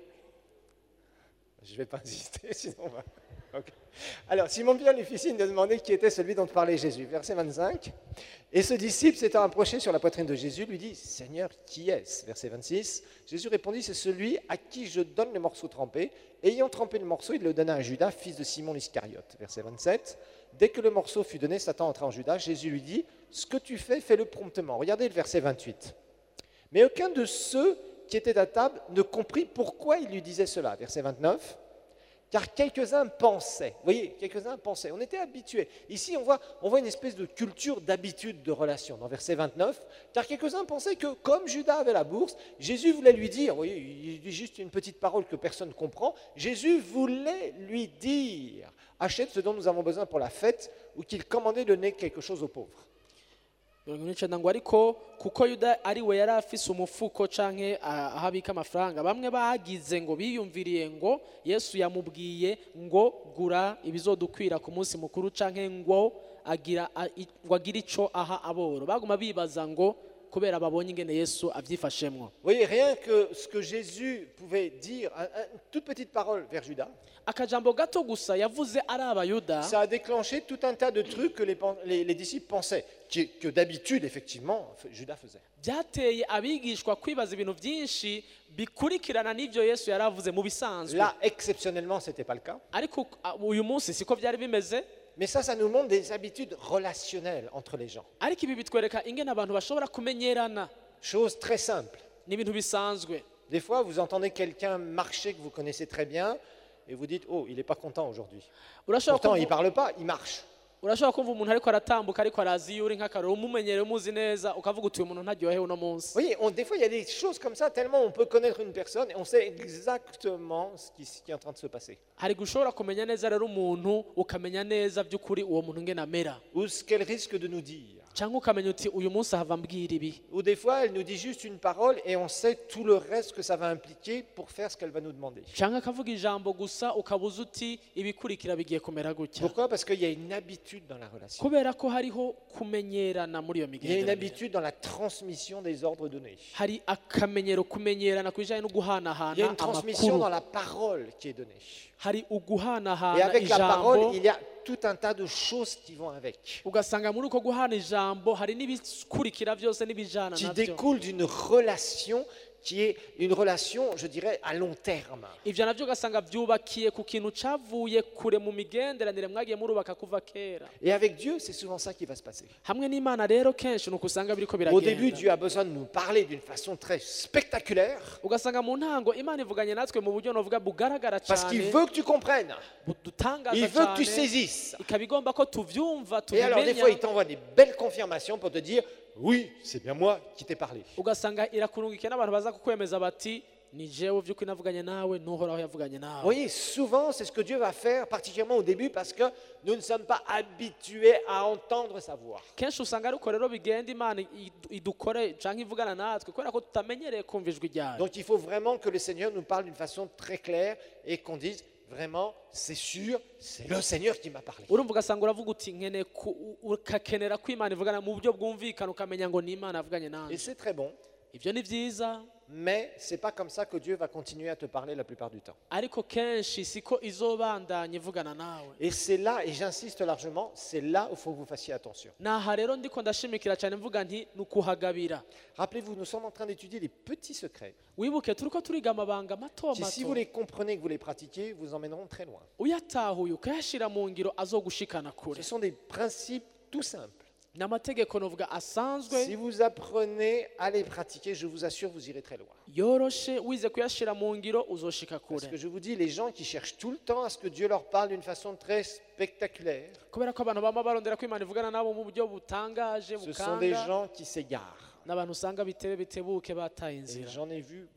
Je ne vais pas insister, sinon on va. Ok. Alors, Simon Pierre lui fit signe de demander qui était celui dont parlait Jésus. Verset vingt-cinq. Et ce disciple s'étant approché sur la poitrine de Jésus, lui dit, Seigneur, qui est-ce? Verset vingt-six. Jésus répondit, c'est celui à qui je donne le morceau trempé. Et ayant trempé le morceau, il le donna à Judas, fils de Simon l'Iscariote. Verset vingt-sept. Dès que le morceau fut donné, Satan entra en Judas. Jésus lui dit, ce que tu fais, fais-le promptement. Regardez le verset vingt-huit. Mais aucun de ceux qui étaient à table ne comprit pourquoi il lui disait cela. Verset vingt-neuf. Car quelques-uns pensaient, vous voyez, quelques-uns pensaient, on était habitués. Ici, on voit, on voit une espèce de culture d'habitude de relation. Dans verset vingt-neuf, car quelques-uns pensaient que comme Judas avait la bourse, Jésus voulait lui dire, vous voyez, il dit juste une petite parole que personne ne comprend, Jésus voulait lui dire, achète ce dont nous avons besoin pour la fête, ou qu'il commandait de donner quelque chose aux pauvres. mirongo ine n'icyenda ngo ariko kuko yuda ari we yari afise umufuko canke ah, aho abika amafaranga bamwe bagize ngo biyumviriye ngo yesu yamubwiye ngo gura ibizodukwira ku munsi mukuru canke ngo agira a- i- ngo agire ico aha aboro baguma bibaza ngo kubera babonye ingene yesu avyifashemwo. Vous voyez, rien que ce que Jésus pouvait dire, un- un- une toute petite parole vers Judas, Akajambo gato gusa yavuze ari abayuda ça a déclenché tout un tas de trucs que les, pen- les- les disciples pensaient, qui- que d'habitude, effectivement, Judas faisait. byateye abigishwa kwibaza ibintu byinshi bikurikirana n'ivyo yesu yari avuze mu bisanzwe. Là, exceptionnellement, ce n'était pas le cas. Ariko ah, uyu munsi siko byari bimeze. Mais ça, ça nous montre des habitudes relationnelles entre les gens. Ariko ibi bitwereka ingene abantu bashobora kumenyerana Chose très simple. n'ibintu bisanzwe. Des fois, vous entendez quelqu'un marcher que vous connaissez très bien et vous dites, oh, il n'est pas content aujourd'hui. urashobora Pourtant, il ne kumva- parle pas, il marche. urashobora kumva umuntu ariko aratambuka ariko arazi iyo uri nk'akaroro umumenyereye umuzi neza ukavuga uti uyu muntu ntaryohewe uno munsi. Vous voyez, on- des fois, il y a des choses comme ça, tellement on peut connaître une personne et on sait exactement ce qui, ce qui est en train de se passer. hari gushobora kumenya neza rero umuntu ukamenya neza by'ukuri uwo muntu ngene amera Ou ce qu'elle risque de nous dire. cyangwa ukamenya uti uyu munsi ahava mbwira ibi. Ou des fois, elle nous dit juste une parole et on sait tout le reste que ça va impliquer pour faire ce qu'elle va nous demander. cyangwa akavuga ijambo gusa ukabuza uti ibikurikira bigiye kumera gutya. Pourquoi? Parce qu'il y a une habitude dans la relation. kubera ko hariho kumenyerana muri iyo Il y a une migenderanire. habitude dans la transmission des ordres donnés. hari akamenyero kumenyerana ku bijyanye no Il y a guhanahana une transmission amakuru. dans la parole qui est donnée. hari Et uguhanahana avec la parole, ijambo il y a tout un tas de choses qui vont avec, ugasanga muri uko guhana ijambo hari n'ibikurikira byose n'ibijana qui nabyo. découlent d'une relation qui est une relation, je dirais, à long terme. Ivyo navyo ugasanga vyubakiye ku kintu cavuye kure mu migenderanire mwagiye murubaka kuva kera. Et avec Dieu, c'est souvent ça qui va se passer. Hamwe n'Imana rero kenshi nuko usanga biriko Au début, biragenda. Dieu a besoin de nous parler d'une façon très spectaculaire, Ugasanga mu ntango Imana ivuganye natwe mu buryo novuga bugaragara parce qu'il cyane veut que tu comprennes. budutangaza Il veut que tu cyane saisisses. ikaba igomba ko tuvyumva Et alors, des fois, il tubimenya. t'envoie des belles confirmations pour te dire, oui, c'est bien moi qui t'ai parlé. Ugasanga irakurungikiye n'abantu baza kukwemeza bati ni jewe vy'ukuri navuganye nawe n'uhoraho yavuganye Vous nawe. voyez, souvent, c'est ce que Dieu va faire, particulièrement au début, parce que nous ne sommes pas habitués à entendre sa voix. Kenshi usanga ariko rero bigenda Imana idu- idukore canke ivugana natwe kubera ko tutamenyereye kumva ijwi ryayo. Donc, il faut vraiment que le Seigneur nous parle d'une façon très claire et qu'on dise, vraiment, c'est sûr, c'est le Seigneur qui m'a parlé. urumva ugasanga uravuga uti nkene ku- u- ukakenera ko Imana ivugana mu buryo bwumvikana ukamenya ngo ni Imana yavuganye Et nanjye. c'est très bon, Ivyo ni vyiza mais c'est pas comme ça que Dieu va continuer à te parler la plupart du temps. ariko kenshi siko izobandanya ivugana nawe. Et c'est là, et j'insiste largement, c'est là où il faut que vous fassiez attention. Naha rero ndiko ndashimikira cyane mvuga nti nukuhagabira. Rappelez-vous, nous sommes en train d'étudier les petits secrets Wibuke turiko turiga amabanga mato qui, si vous mato. les comprenez, que vous les pratiquez, vous emmèneront très loin. Uyatahuye ukayashira mu ngiro azogushikana kure. Ce sont des principes tout simples. N'amategeko novuga asanzwe Si vous apprenez à les pratiquer, je vous assure, vous irez très loin. yoroshe wize kuyashira mu ngiro uzoshika Parce kure. que je vous dis, les gens qui cherchent tout le temps à ce que Dieu leur parle d'une façon très spectaculaire, Kubera ko abantu bama barondera ko Imana ivugana nabo mu buryo butangaje ce sont des bukanga gens qui s'égarent. n'abantu usanga bitebe bitebuke bataye Et inzira. j'en ai vu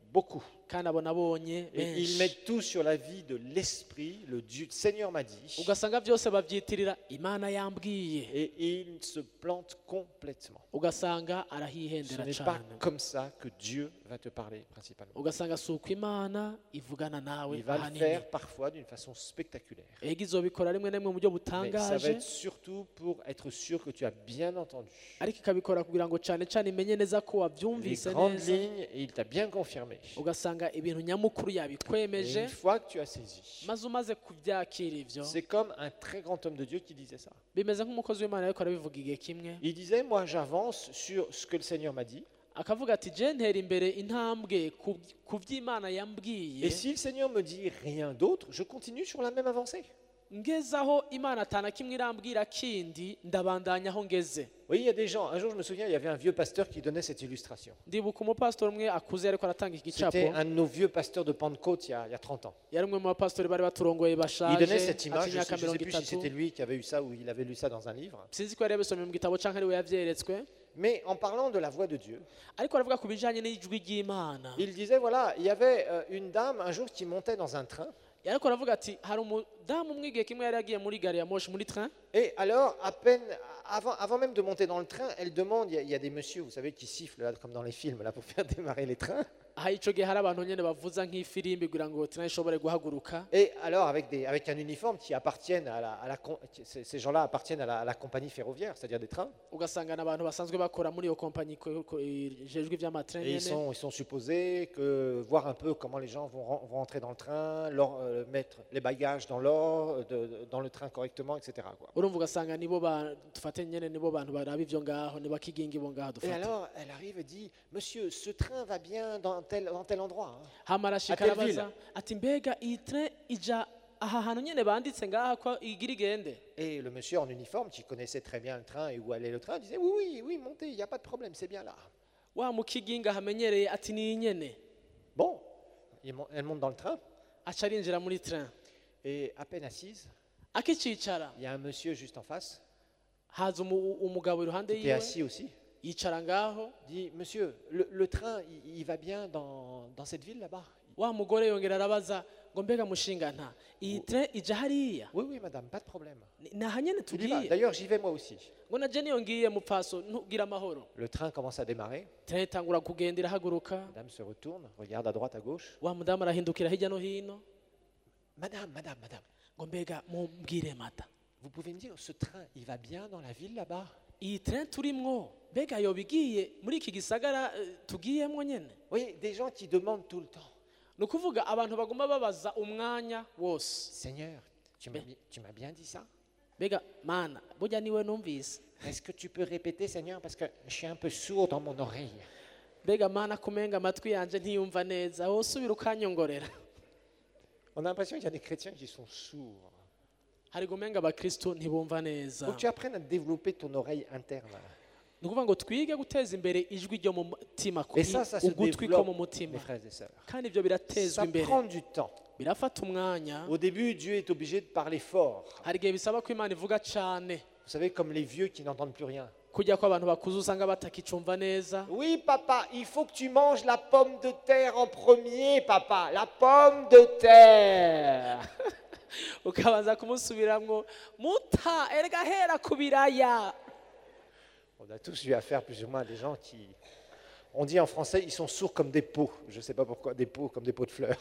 beaucoup. kandi abo nabonye Et ils benshi mettent tout sur la vie de l'esprit. Le Dieu, le Seigneur m'a dit. ugasanga byose babyitirira imana yambwiye Et il se plante complètement. ugasanga Ce arahihendera n'est pas cyane comme ça que Dieu va te parler principalement. ugasanga si uko imana ivugana nawe Il va le ahanini faire parfois d'une façon spectaculaire. ego izobikora rimwe na rimwe mu buryo Mais ça va butangaje être surtout pour être sûr que tu as bien entendu ariko ikabikora kugira ngo cyane cyane imenye neza ko les wabyumvise grandes neza lignes et il t'a bien confirmé. ugasanga ibintu nyamukuru Et yabikwemeje une fois que tu as saisi, maze umaze kubyakira ibyo c'est comme un très grand homme de Dieu qui disait ça. bimeze nk'umukozi w'imana ariko arabivuga igihe kimwe Il disait, moi j'avance sur ce que le Seigneur m'a dit. akavuga ati je ntera imbere intambwe ku- ku by'imana yambwiye Et si le Seigneur me dit rien d'autre, je continue sur la même avancée. ngezaho imana atana kimwe irambwira kindi ndabandanya aho ngeze Oui, il y a des gens. Un jour, je me souviens, il y avait un vieux pasteur qui donnait cette illustration. ndibuka umupasitori umwe akuze ariko aratanga iki gicapo C'était un de nos vieux pasteurs de Pentecôte il y a, il y a trente ans. yari umwe mu bapasitori bari baturongoye Il bashaje donnait cette ati image. Je ne imyaka sais, je mirongo sais plus si itatu c'était lui qui avait eu ça ou il avait lu ça dans un livre. sinzi ko yari yabisomye mu gitabo cyangwa ari we yabyeretswe Mais en parlant de la voix de Dieu, ariko aravuga ku bijyanye n'ijwi ry'imana il disait, voilà, il y avait euh, une dame un jour qui montait dans un train. ariko aravuga ati hari umudamu umwe igihe kimwe yari yagiye muri gari ya moshi muri train Et alors, à peine, avant, avant même de monter dans le train, elle demande, il y, a, il y a des messieurs, vous savez, qui sifflent, là, comme dans les films, là, pour faire démarrer les trains. aha icyo gihe hari abantu nyine bavuza nk'ifirimbi kugira ngo train ishobore guhaguruka Et alors, avec, des, avec un uniforme qui appartiennent à la, à la com- qui- ces, ces gens-là appartiennent à la, à la compagnie ferroviaire, c'est-à-dire des trains. ugasanga n'abantu basanzwe bakora muri iyo kompanyi ko- ko- ijejwe iby'amatrain Et ils nyine sont, ils sont supposés que, voir un peu comment les gens vont, ren- vont entrer dans le train, leur, euh, mettre les bagages dans l'or, de- de- dans le train correctement, et cetera quoi. urumva ugasanga nibo ba- dufate nyine nibo bantu baraba ibyo ngaho ni bakiginga ibo ngaho Et dufate alors, elle arrive et dit, monsieur, ce train va bien dans tel, dans tel endroit. hein. hama arashika At quelle arabaza ati mbega iyi train ija aha hantu nyine banditse ngaha ko igira igende Et le monsieur en uniforme, qui connaissait très bien le train et où allait le train, disait, oui, oui, oui, montez, il n'y a pas de problème, c'est bien là. wa mukiginga hamenyereye ati ni iyi nyene Bon, il mon- elle monte dans le train, aca arinjira muri train et à peine assise, akicicara il y a un monsieur juste en face, haza umu- umugabo iruhande qui était yiwe assis aussi, yicara ngaho dit, monsieur, le, le train, il, il va bien dans, dans cette ville là-bas? wa mugore yongera arabaza ngo mbega mushinga nta iyi train ija hariya Oui, oui, madame, pas de problème. Ni- ni aha nyene Il y va. tugiye D'ailleurs, j'y vais moi aussi. ngo naje niyo ngiye mupfaso ntubwire amahoro Le train commence à démarrer, train itangura kugenda irahaguruka madame se retourne, regarde à droite, à gauche. wa mudamu arahindukira hirya no hino Madame, madame, madame, ngo mbega mumbwire mata vous pouvez me dire, ce train, il va bien dans la ville là-bas? iyi train turimwo mbega yoba igiye muri iki gisagara eh, tugiyemwo nyene Oui, des gens qui demandent tout le temps, ni ukuvuga abantu baguma babaza umwanya wose Seigneur, tu m'as bi- tu m'as bien dit ça? mbega mana burya niwe numvise Est-ce que tu peux répéter, Seigneur, parce que je suis un peu sourd dans mon oreille. mbega mana kumenga amatwi yanje ntiyumva neza wowe subira ukanyongorera On a l'impression qu'il y a des chrétiens qui sont sourds. hari gumenga abakristo ntibumva Il neza faut que tu apprennes à développer ton oreille interne. ni ukuvuga ngo twige guteza imbere ijwi ryo mu mutima ku- Et ça, ça se ugutwi ko mu développe, mutima mes frères et sœurs. kandi ibyo biratezwa Ça imbere prend du temps. birafata umwanya Au début, Dieu est obligé de parler fort. hari igihe bisaba ko imana ivuga cyane Vous savez, comme les vieux qui n'entendent plus rien. kujya ko abantu bakuze usanga batakicumva neza Oui, papa, il faut que tu manges la pomme de terre en premier, papa. La pomme de terre. ukabanza kumusubiramwo muta erega hera ku biraya On a tous eu affaire plus ou moins à des gens qui... On dit en français, ils sont sourds comme des pots. Je ne sais pas pourquoi, des pots comme des pots de fleurs.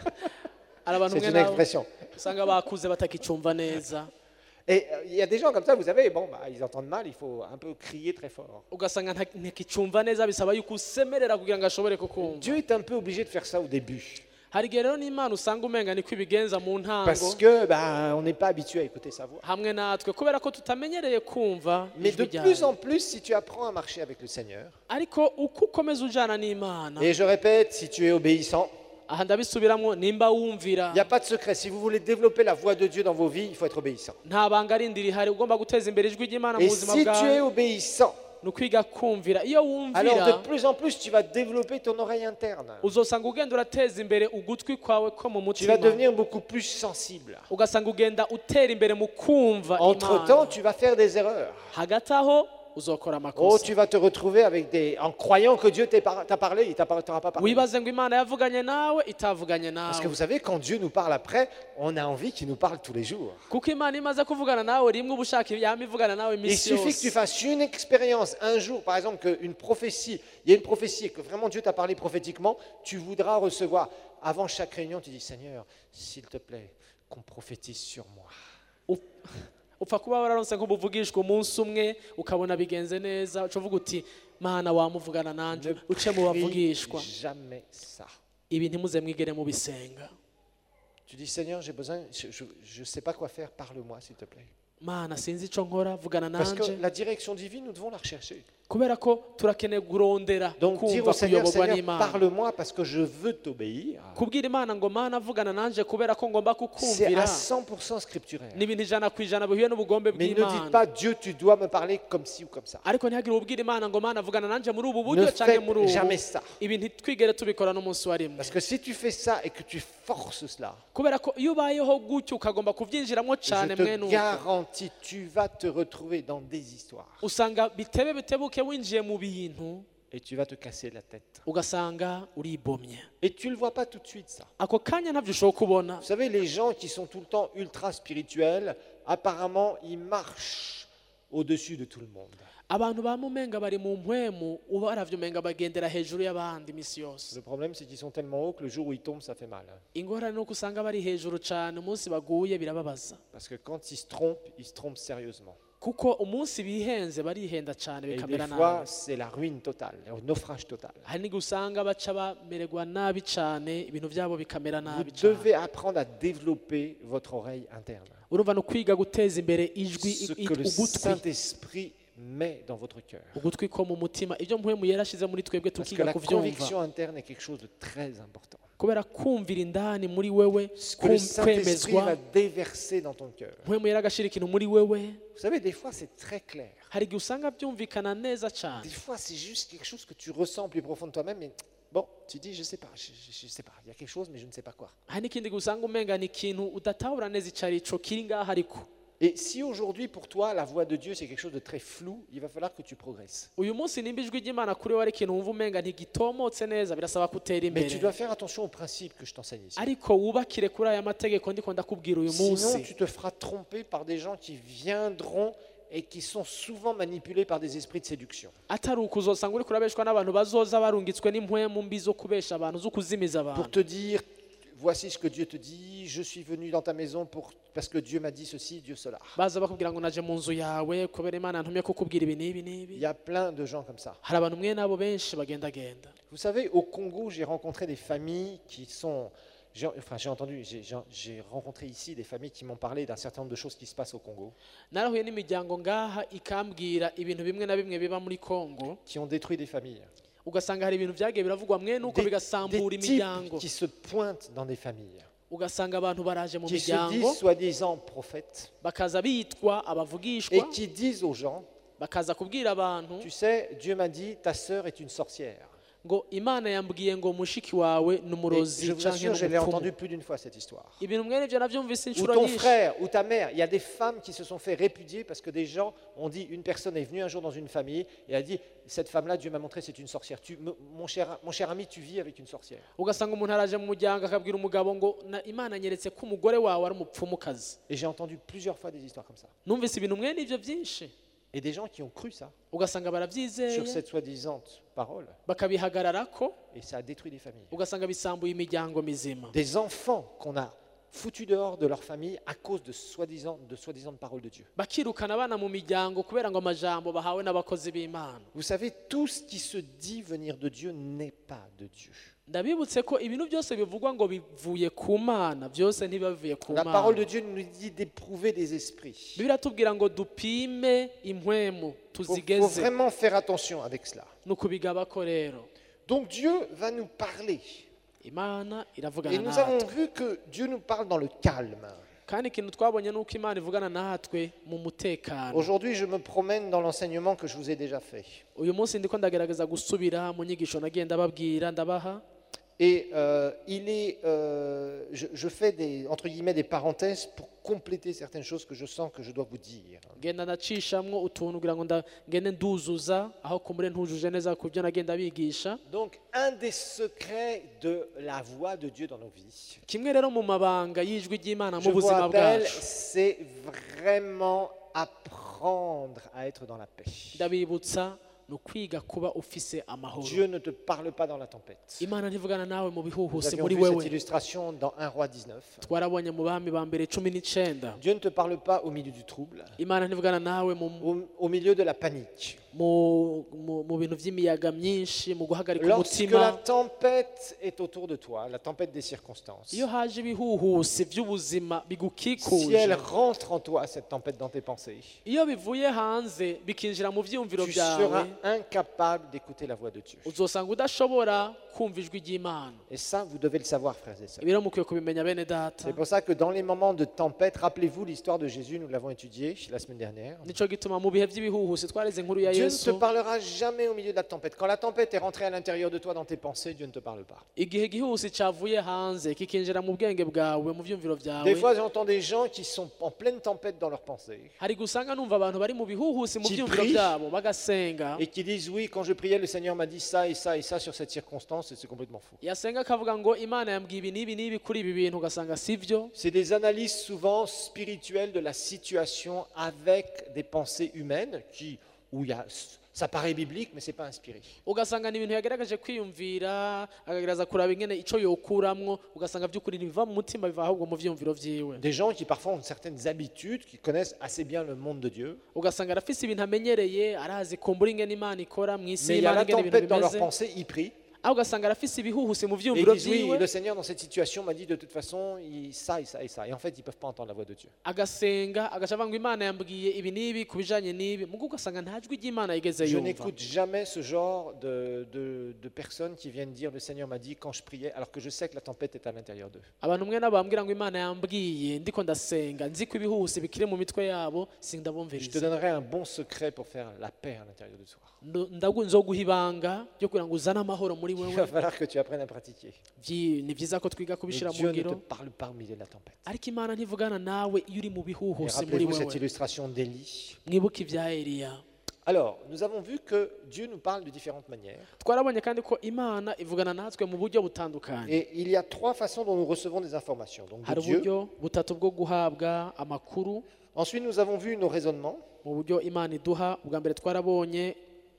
hari abantu C'est umwe une nabo expression. usanga bakuze batakicumva neza Et euh, il y a des gens comme ça, vous savez, bon, bah, ils entendent mal, il faut un peu crier très fort. ugasanga nta- ntakicumva neza bisaba yuko usemerera kugira ngo ashobore kukumva Dieu est un peu obligé de faire ça au début. hari igihe rero n'imana usanga umenga niko ibigenza mu ntango Parce que bah, on n'est pas habitué à écouter sa voix. hamwe natwe kubera ko tutamenyereye kumva Mais de ijwi plus ryayo. en plus, si tu apprends à marcher avec le Seigneur, ariko uko ukomeza ujana n'imana et je répète, si tu es obéissant, aha ndabisubiramwo nimba wumvira il n'y a pas de secret. Si vous voulez développer la voix de Dieu dans vos vies, il faut être obéissant. nta banga rindi rihari ugomba guteza imbere ijwi ry'imana mu Et buzima si tu es bwawe obéissant, ni ukwiga kumvira iyo alors wumvira de plus en plus, tu vas développer ton oreille interne. uzosanga ugenda urateza imbere ugutwi kwawe ko mu Tu mutima vas devenir beaucoup plus sensible. ugasanga ugenda utera imbere mu kumva Entre-temps, imana tu vas faire des erreurs. hagati aho uzokora Oh, amakosa tu vas te retrouver avec des, en croyant que Dieu t'a par- t'a parlé, il ne t'aura pas parlé. wibaze ngo imana yavuganye nawe itavuganye Parce que nawe vous savez, quand Dieu nous parle après, on a envie qu'il nous parle tous les jours. kuko imana imaze kuvugana nawe rimwe uba ushaka yama ivugana nawe Il iminsi suffit que tu yose fasses une expérience un jour, par exemple, qu'une prophétie, il y a une prophétie et que vraiment Dieu t'a parlé prophétiquement, tu voudras recevoir. Avant chaque réunion, tu dis, Seigneur, s'il te plaît, qu'on prophétise sur moi. upfa kuba wararonse nk'ubuvugishwa umunsi umwe ukabona bigenze neza uca uvuga uti mana wamuvugana nanje Ne uce mu bavugishwa prie jamais ça. ibi ntimuze mwigere mubisenga Tu dis, Seigneur, j'ai besoin, je ne sais pas quoi faire, parle-moi, s'il te plaît. mana sinzi ico nkora vugana Parce que nanje la direction divine, nous devons la rechercher. kubera ko turakeneye kurondera Donc dire kumva au Seigneur, kuyoborwa Seigneur, n'imana parle-moi parce que je veux t'obéir. kubwira imana ngo mana vugana nanje kubera ko ngomba C'est kukumvira à cent pour cent scripturaire. ni ibintu ijana ku ijana bihuye n'ubugombe Mais ne dites bw'imana pas, Dieu, tu dois me parler comme ci ou comme ça. ariko ntihagire ubwira imana ngo mana vugana nanje muri ubu buryo Ne canke muri faites ubu jamais ça. ibi ntitwigere tubikora n'umunsi wa rimwe Parce que si tu fais ça et que tu forces cela, kubera ko iyo ubayeho gutyo ukagomba kubyinjiramo je cyane mwene te uko garantis, tu vas te retrouver dans des histoires usanga bitebe bitebuke winjiye mu bintu et tu vas te casser la tête. ugasanga uribomye Et tu ne le vois pas tout de suite, ça. ako kanya ntabyo ushobora kubona Vous savez, les gens qui sont tout le temps ultra spirituels, apparemment, ils marchent au-dessus de tout le monde. abantu bamumenga bari mu mpwemu uba baravyo umenga bagendera hejuru y'abandi imisi yose Le problème, c'est qu'ils sont tellement hauts que le jour où ils tombent, ça fait mal. ingorane nuko usanga bari hejuru cyane umunsi baguye birababaza Parce que quand ils se trompent, ils se trompent sérieusement. kuko umunsi bihenze barihenda cyane Et des bikamera fois, nabi c'est la ruine totale, le naufrage total. hari n'igihe usanga baca bamererwa nabi cyane ibintu byabo bikamera Vous nabi cyane devez apprendre à développer votre oreille interne. urumva no kwiga guteza imbere ijwi Ce i- que le ugutwi Saint-Esprit met dans votre cœur. ugutwi ko mu mutima ibyo mpwemu yarashize muri twebwe Parce que tukiga la kuvyumva conviction interne est quelque chose de très important. kubera kumvira indani muri wewe Ce que le kum- Saint-Esprit va kwemezwa déverser dans ton cœur. mpwemu yaragashira ikintu muri wewe Vous savez, des fois, c'est très clair. hari igihe usanga byumvikana neza cyane Des fois, c'est juste quelque chose que tu ressens plus profond de toi-même. Mais bon, tu dis, je sais pas, je, je, je sais pas. Il y a quelque chose, mais je ne sais pas quoi. hari n'ikindi gihe usanga umenga ni ikintu udatahura neza icyo ari cyo kiri ngaho ariko Et si aujourd'hui, pour toi, la voix de Dieu, c'est quelque chose de très flou, il va falloir que tu progresses. uyu munsi nimba ijwi ry'imana kuri we ari ikintu wumva umenga ntigitomotse neza birasaba ko utera Mais tu imbere dois faire attention aux principes que je t'enseigne ici. ariko wubakire kuri aya mategeko ndiko ndakubwira uyu Sinon, munsi tu te feras tromper par des gens qui viendront et qui sont souvent manipulés par des esprits de séduction. atari uko uzosanga uri kurabeshwa n'abantu bazoza barungitswe n'impwemu mbi zo kubesha abantu zo kuzimiza Pour abantu te dire, voici ce que Dieu te dit, je suis venu dans ta maison pour, parce que Dieu m'a dit ceci, Dieu cela. baza bakubwira ngo naje mu nzu yawe kubera imana ntumye kukubwira ibi n'ibi Il n'ibi y a plein de gens comme ça. hari abantu mwe nabo benshi bagendagenda Vous savez, au Congo, j'ai rencontré des familles qui sont... j'ai- Enfin, j'ai entendu, j'ai- j'ai j'ai rencontré ici des familles qui m'ont parlé d'un certain nombre de choses qui se passent au Congo, narahuye n'imiryango ngaha ikambwira ibintu bimwe na bimwe biba muri kongo qui ont détruit des familles. ugasanga hari ibintu byagiye biravugwa mwe nuko Des, bigasambura des types imiryango qui se pointent dans des familles, ugasanga abantu baraje mu qui se miryango disent soi-disant prophètes, bakaza bitwa et abavugishwa qui disent aux gens, bakaza kubwira abantu tu sais, Dieu m'a dit, ta sœur est une sorcière. ngo imana yambwiye ngo mushiki wawe ni Et umurozi je vous canke assure, je l'ai n'umupfumu entendu plus d'une fois cette histoire. ibintu mwene ibyo navyumvise Ou inshuro ton nyinshi frère, ou ta mère. Il y a des femmes qui se sont fait répudier parce que des gens ont dit, une personne est venue un jour dans une famille et a dit, cette femme-là, Dieu m'a montré, c'est une sorcière. Tu, me- mon, cher, mon cher ami, tu vis avec une sorcière. ugasanga umuntu araje mu muryango akabwira umugabo ngo na imana nyeretse ko umugore wawe ari umupfumukazi Et j'ai entendu plusieurs fois des histoires comme ça. numvise ibintu mwene ibyo byinshi Et des gens qui ont cru ça ugasanga barabyizeye sur cette soi-disant parole. bakabihagararako Et ça a détruit des familles. ugasanga bisambuye imiryango mizima Des enfants qu'on a foutus dehors de leur famille à cause de soi-disant de soi-disant paroles de Dieu. bakirukana abana mu miryango kubera ngo amajambo bahawe n'abakozi b'imana Vous savez, tout ce qui se dit venir de Dieu n'est pas de Dieu. ndabibutse ko ibintu byose bivugwa ngo bivuye ku mana byose ntibiba bivuye ku La parole de mana Dieu nous dit d'éprouver des esprits. bibiliya tubwira ngo dupime impwemu Il faut, faut tuzigeze vraiment faire attention avec cela. ni ukubigabako rero Donc Dieu va nous parler. imana Et iravugana nous avons natwe vu que Dieu nous parle dans le calme. kandi ikintu twabonye ni uko imana ivugana natwe mu mutekano Aujourd'hui, je me promène dans l'enseignement que je vous ai déjà fait. uyu munsi ndiko ndagerageza gusubira mu nyigisho nagiye ndababwira ndabaha Et euh, il est, euh, je, je fais des, entre guillemets des parenthèses pour compléter certaines choses que je sens que je dois vous dire. ngenda ndacishamwo utuntu kugira ngo nda- ngende nduzuza aho kumbure ntujuje neza ku byo nagenda bigisha. Donc, un des secrets de la voix de Dieu dans nos vies, Kimwe rero mu mabanga y'ijwi ry'Imana je mu vous buzima rappelle, bwacu, c'est vraiment apprendre à être dans la paix. ndabibutsa ni ukwiga kuba ufise amahoro. Dieu ne te parle pas dans la tempête. Imana ntivugana nawe mu Nous bihuhusi avions muri vu cette wewe. illustration dans un roi dix-neuf. Twarabonye mu bami ba mbere cumi n'icenda. Dieu ne te parle pas au milieu du trouble, Imana ntivugana nawe mu au, au milieu de la panique. mu mu- mu bintu by'imiyaga myinshi, mu guhagarika Lorsque umutima. la tempête est autour de toi, la tempête des circonstances, Iyo haje ibihuhusi by'ubuzima si bigukikuje, elle rentre en toi, cette tempête dans tes pensées, iyo bivuye hanze bikinjira mu vyiyumviro tu byawe, seras incapable d'écouter la voix de Dieu. uzosanga udashobora kumva ijwi ry'Imana. Et ça, vous devez le savoir, frères et sœurs. Ibi rero mukwiye kubimenya bene data. C'est pour ça que dans les moments de tempête, rappelez-vous l'histoire de Jésus, nous l'avons étudiée la semaine dernière. Nico gituma mu bihe by'ibihuhusi twareze inkuru ya Dieu ne te Yesu. parlera jamais au milieu de la tempête. Quand la tempête est rentrée à l'intérieur de toi dans tes pensées, Dieu ne te parle pas. Igihe igihuhusi cyavuye hanze kikinjira mu bwenge bwawe, mu vyumviro Des byawe, fois, j'entends des gens qui sont en pleine tempête dans leurs pensées hari gusanga numva abantu bari mu bihuhusi mu Qui vyumviro prient. byabo bagasenga, et qui disent oui, quand je priais, le Seigneur m'a dit ça et ça et ça sur cette circonstance, et c'est complètement faux. yasenga akavuga ngo Imana yambwiye ibi n'ibi n'ibi kuri ibi bintu, ugasanga sivyo. C'est des analyses souvent spirituelles de la situation avec des pensées humaines qui, où il y a, ça paraît biblique, mais c'est pas inspiré. Ugasanga ni ibintu yagaragaje kwiyumvira, akagerageza kuraba ingene ico yokuramwo, ugasanga vy'ukuri ntibiva mu mutima, biva ahubwo mu vyumviro vyiwe. Des gens qui parfois ont certaines habitudes, qui connaissent assez bien le monde de Dieu, Ugasanga arafise ibintu amenyereye, arazi kumbura ingene Imana ikora mw'isi mais il y a y'Imana la ingene ibintu tempête dans leurs bimeze, pensées, ils prient. aho ugasanga arafise ibihuhusi mu Et ils vyumviro disent oui, vyiwe, le Seigneur dans cette situation m'a dit de toute façon il- ça et ça et ça. Et en fait, ils ne peuvent pas entendre la voix de Dieu. agasenga agaca avuga ngo Imana yambwiye ibi n'ibi ku bijanye n'ibi, mugo ugasanga nta jwi ry'Imana yigeze Je yumva. n'écoute jamais ce genre de, de- de personnes qui viennent dire le Seigneur m'a dit quand je priais, alors que je sais que la tempête est à l'intérieur d'eux. Abantu mwe nabambwira ngo Imana yambwiye ndiko ndasenga, nzi ko ibihuhusi bikiri mu mitwe yabo, Je te sindabumviriza. donnerai un bon secret pour faire la paix à l'intérieur de toi. Ndo- ndagu- nzoguha ibanga ryo kugira ngo uzane amahoro muri Il va wewe. falloir que tu apprennes à pratiquer. Vyi- ni vyiza ko twiga Mais kubishira mu Dieu ne te ngiro, parle pas au milieu de la tempête. ariko Imana ntivugana nawe iyo uri mu Et bihuhusi muri rappelez-vous cette wewe. illustration d'Élie. Mwibuke ibya Eliya. Alors, nous avons vu que Dieu nous parle de différentes manières. Twarabonye kandi ko Imana ivugana natwe mu buryo butandukanye. Et il y a trois façons dont nous recevons des informations. Donc de Hari Dieu. uburyo butatu bwo guhabwa amakuru. Ensuite, nous avons vu nos raisonnements. Mu buryo Imana iduha, ubwa mbere twarabonye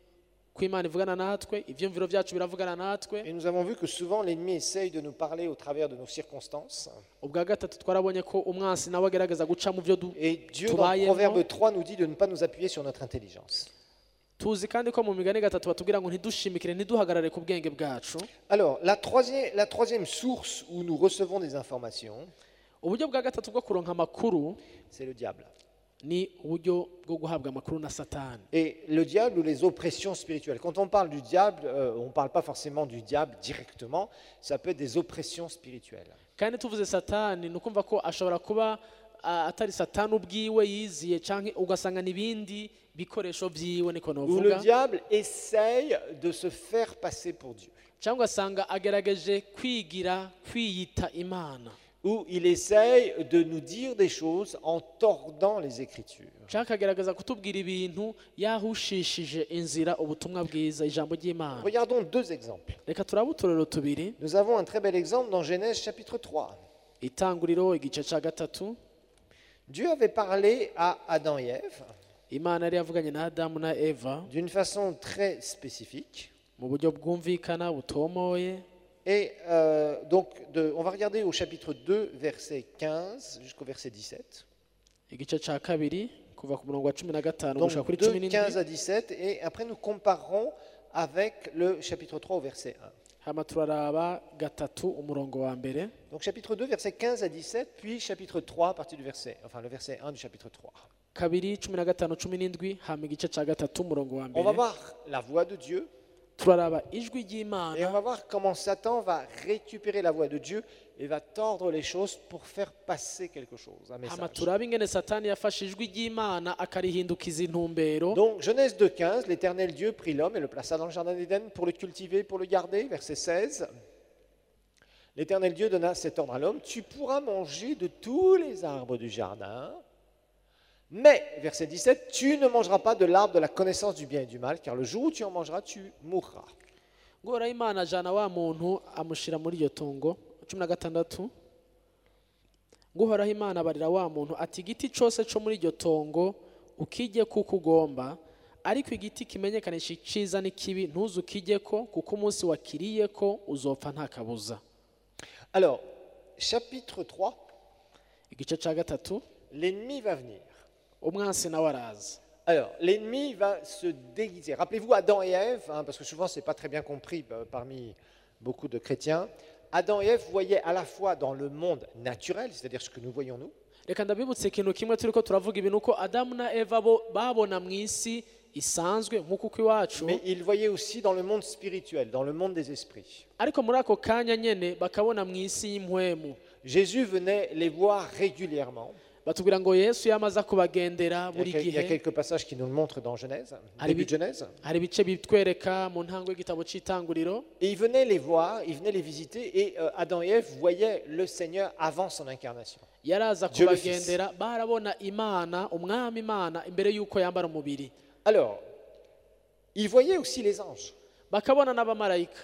ko Imana ivugana natwe, ivyumviro vyacu biravugana natwe. Et nous avons vu que souvent l'ennemi essaye de nous parler au travers de nos circonstances. Ubwa gatatu twarabonye ko umwansi nawe agerageza guca mu vyo du- Et Dieu, dans tubayemo. Proverbe trois, nous dit de ne pas nous appuyer sur notre intelligence. Tuzi kandi ko mu migani gatatu batubwira ngo ntidushimikire, ntiduhagarare ku bwenge bwacu. Alors, la troisième, la troisième source où nous recevons des informations, Uburyo bwa gatatu bwo kuronka amakuru c'est le diable. ni uburyo bwo guhabwa amakuru na Satani. Et le diable ou les oppressions spirituelles. Quand on parle du diable, euh, on ne parle pas forcément du diable directement, ça peut être des oppressions spirituelles. Kandi tuvuze Satani ni ukumva ko ashobora kuba ah, atari Satani ubwiwe yiziye, canke ugasanga n'ibindi bikoresho vyiwe, niko Où le novuga, diable essaye de se faire passer pour Dieu. cyangwa ugasanga agerageje kwigira kwiyita Imana, Où il essaye de nous dire des choses en tordant les Écritures. cyangwa akagerageza kutubwira ibintu yahushishije inzira ubutumwa bwiza, ijambo ry'Imana. Regardons deux exemples. Reka turabe uturero tubiri. Nous avons un très bel exemple dans Genèse chapitre trois. Itanguriro igice ca gatatu, Dieu avait parlé à Adam et Ève Imana yari yavuganye na Adamu na Eva d'une façon très spécifique. mu buryo bwumvikana butomoye. Et euh, donc, de- on va regarder au chapitre deux, verset quinze jusqu'au verset dix-sept. Igice ca kabiri kuva ku murongo wa cumi na gatanu Donc gushika kuri deux, cumi quinze n'indwi. à dix-sept. Et après, nous comparerons avec le chapitre trois au verset un. Hama turaraba gatatu umurongo wa mbere. Donc chapitre deux, verset quinze à dix-sept, puis chapitre trois à partir du verset, enfin le verset un du chapitre trois. Kabiri cumi na gatanu cumi n'indwi, hama igice ca gatatu umurongo wa On va mbere. voir la voix de Dieu Turaraba ijwi et on ry'Imana, va voir comment Satan va récupérer la voix de Dieu et va tordre les choses pour faire passer quelque chose, un hama message. turabe ingene Satani yafashe ijwi ry'Imana akarihindukiza intumbero. Donc Genèse deux, quinze, l'Éternel Dieu prit l'homme et le plaça dans le jardin d'Éden pour le cultiver, pour le garder, verset seize. L'Éternel Dieu donna cet ordre à l'homme, tu pourras manger de tous les arbres du jardin, mais, verset dix-sept, tu ne mangeras pas de l'arbre de la connaissance du bien et du mal, car le jour où tu en mangeras, tu mourras. guhora imana ajana wa muntu amushira muri iryo tongo cumi na gatandatu guhoraho imana abarira wa muntu ati igiti cyose cyo muri iryo tongo ukijye kuko ugomba ariko igiti kimenyekanisha iciza n'ikibi ntuze ukijye ko kuko umunsi wakiriye ko uzopfa nta kabuza. Alors, chapitre trois, igice cya gatatu l'ennemi va venir. umwansi nawe araza. Alors, l'ennemi va se déguiser. Rappelez-vous Adam et Ève, hein, parce que souvent ce n'est pas très bien compris euh, parmi beaucoup de chrétiens. Adam et Ève voyaient à la fois dans le monde naturel, c'est-à-dire ce que nous voyons nous, reka ndabibutse ikintu kimwe turi ko turavuga ibintu uko adamu na eva bo babona mu isi isanzwe nk'uko uko iwacu, mais ils voyaient aussi dans le monde spirituel, dans le monde des esprits. ariko muri ako kanya nyene bakabona mu isi y'impwemu. Jésus venait les voir régulièrement. batubwira ngo yesu yamaze kubagendera Il y, a, buri quel- il y a gihe. quelques passages qui nous le montrent dans Genèse, Allez, début vite. de Genèse. hari ibice bitwereka mu ntango y'igitabo cy'itanguriro. Et il venait les voir, il venait les visiter, et euh, Adam et Ève voyaient le Seigneur avant son incarnation. yaraza Dieu le kubagendera barabona imana umwami imana imbere y'uko yambara umubiri, Alors, ils voyaient aussi les anges, bakabona n'abamarayika.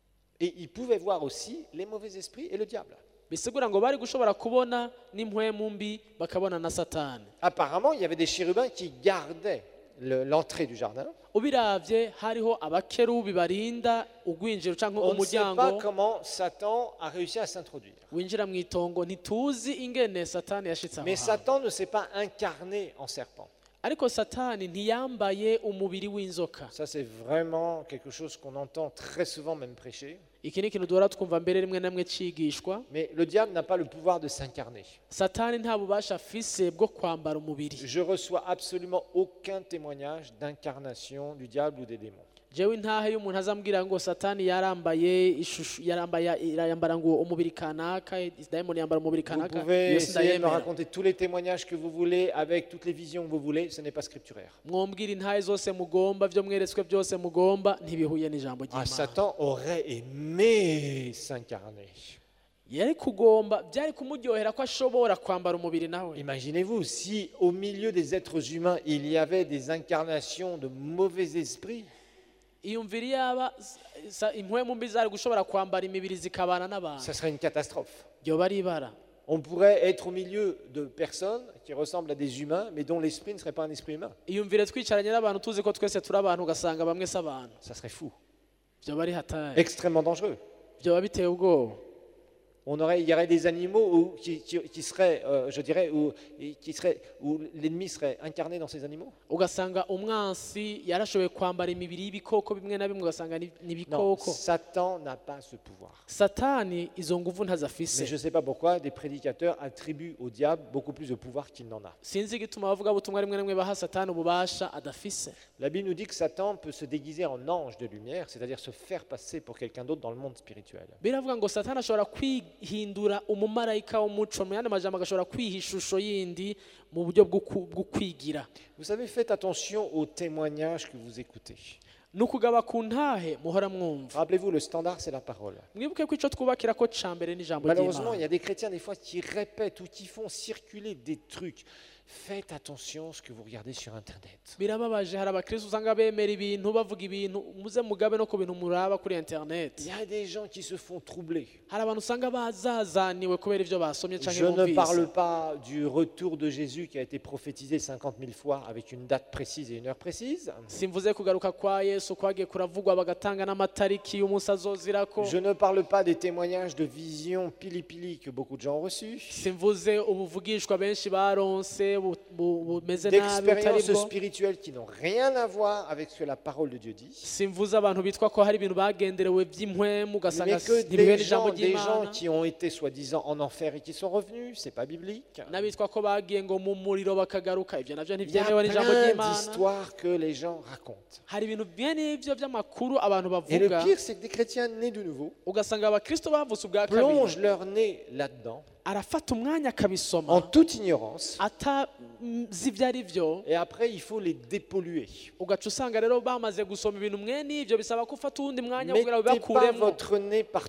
et ils pouvaient voir aussi les mauvais esprits et le diable. bisigura ngo bari gushobora kubona n'impwemu mbi bakabona na satani. Apparemment, il y avait des chérubins qui gardaient le- l'entrée du jardin. ubiravye hariho abakerubi barinda ugwinjiro cyangwa On ne sait pas umuryango comment Satan a réussi à s'introduire. winjira mu itongo. ntituzi ingene satani yashitse aho Mais hantu. Satan ne s'est pas incarné en serpent. ariko satani ntiyambaye umubiri w'inzoka. Ça, c'est vraiment quelque chose qu'on entend très souvent même prêcher. iki ni ikintu duhora twumva mbere rimwe na rimwe cigishwa. Mais le diable n'a pas le pouvoir de s'incarner. satani nta bubasha afise bwo kwambara umubiri. Je reçois absolument aucun témoignage d'incarnation du diable ou des démons. jewe intahe y'umuntu azambwira ngo satani yarambaye ishusho yarambaye yambara ngo umubiri kanaka, dayimoni yambara umubiri Vous kanaka, pouvez iyo essayer de me sindayemera. raconter tous les témoignages que vous voulez, avec toutes les visions que vous voulez, ce n'est pas scripturaire. mwomwira intahe zose mugomba byo mweretswe byose mugomba ntibihuye n'ijambo Ah, ry'imana. Satan aurait aimé s'incarner. yari kugomba byari kumuryohera ko ashobora kwambara umubiri nawe. Imaginez-vous si au milieu des êtres humains, il y avait des incarnations de mauvais esprits. iyumvira yaba impwemu mbi zari gushobora kwambara imibiri zikabana n'abantu, Ça serait une catastrophe. ryoba ari ibara. On pourrait être au milieu de personnes qui ressemblent à des humains, mais dont l'esprit ne serait pas un esprit humain. iyumvire twicaranye n'abantu tuzi ko twese turi abantu ugasanga bamwe si abantu, Ça serait fou, ryoba ari hatari, extrêmement dangereux. ryoba biteye ubwoba. On aurait, il y aurait des animaux où- qui, qui- qui seraient, euh, je dirais, où, qui seraient, où l'ennemi serait incarné dans ces animaux. ugasanga umwansi yarashoboye kwambara imibiri y'ibikoko bimwe na bimwe, ugasanga ni ni Non, ibikoko. Satan n'a pas ce pouvoir. satani izo nguvu Mais ntazafise. je ne sais pas pourquoi des prédicateurs attribuent au diable beaucoup plus de pouvoir qu'il n'en a. sinzi igituma abavuga butumwa rimwe na rimwe baha satani ububasha adafise. La Bible nous dit que Satan peut se déguiser en ange de lumière, c'est-à-dire se faire passer pour quelqu'un d'autre dans le monde spirituel. biravuga ngo satani ashobora kwihindura umumarayika w'umuco, mu yandi majambo agashobora kwiha ishusho yindi mu buryo bwo ku- bwo kwigira. Vous savez, faites attention aux témoignages que vous écoutez. ni ukugaba ku ntahe muhora mwumva. Rappelez-vous, le standard, c'est la parole. mwibuke ko icyo twubakira ko ca mbere n'ijambo Malheureusement, il y ry'imana. a des chrétiens des fois qui répètent ou qui font circuler des trucs. Faites attention à ce que vous regardez sur Internet. birababaje, hari abakristo usanga bemera ibintu bavuga ibintu, muze mugabe no ku bintu muraba kuri internet. Il y a des gens qui se font troubler. hari abantu usanga bazazaniwe kubera ibyo basomye Je cyangwa ne parle bumvise. pas du retour de Jésus qui a été prophétisé cinquante mille fois avec une date précise et une heure précise. simvuze kugaruka kwa yesu kwagiye kuravugwa bagatanga n'amatariki y'umunsi azozirako. Je ne parle pas des témoignages de visions pili-pili que beaucoup de gens ont reçus. simvuze ubuvugishwa benshi baronse bu- bu- bumeze nabi butari D'expériences bwo. spirituelles qui n'ont rien à voir avec ce que la parole de Dieu dit. simvuze abantu bitwa ko hari ibintu bagenderewe by'impwemu ugasanga Mais que ntibihuye des n'ijambo gens, des gens ry'imana, qui ont été soi-disant en enfer et qui sont revenus, c'est pas biblique. n'abitwa ko bagiye ngo mu muriro bakagaruka, ibyo nabyo Il y a ntibyemewe n'ijambo plein ry'imana. d'histoires que les gens racontent. hari ibintu bene ibyo by'amakuru abantu Et le bavuga, pire, c'est que des chrétiens nés de nouveau ugasanga abakristo bavutse ubwa kabiri plongent leur nez là-dedans arafata umwanya akabisoma en toute ignorance atazi ibyo ari byo, et après il faut les dépolluer. ugaca usanga rero bamaze gusoma ibintu mwene ibyo bisaba ko ufata uwundi mwanya kugira ngo Mettez pas bibakuremo. votre nez partout.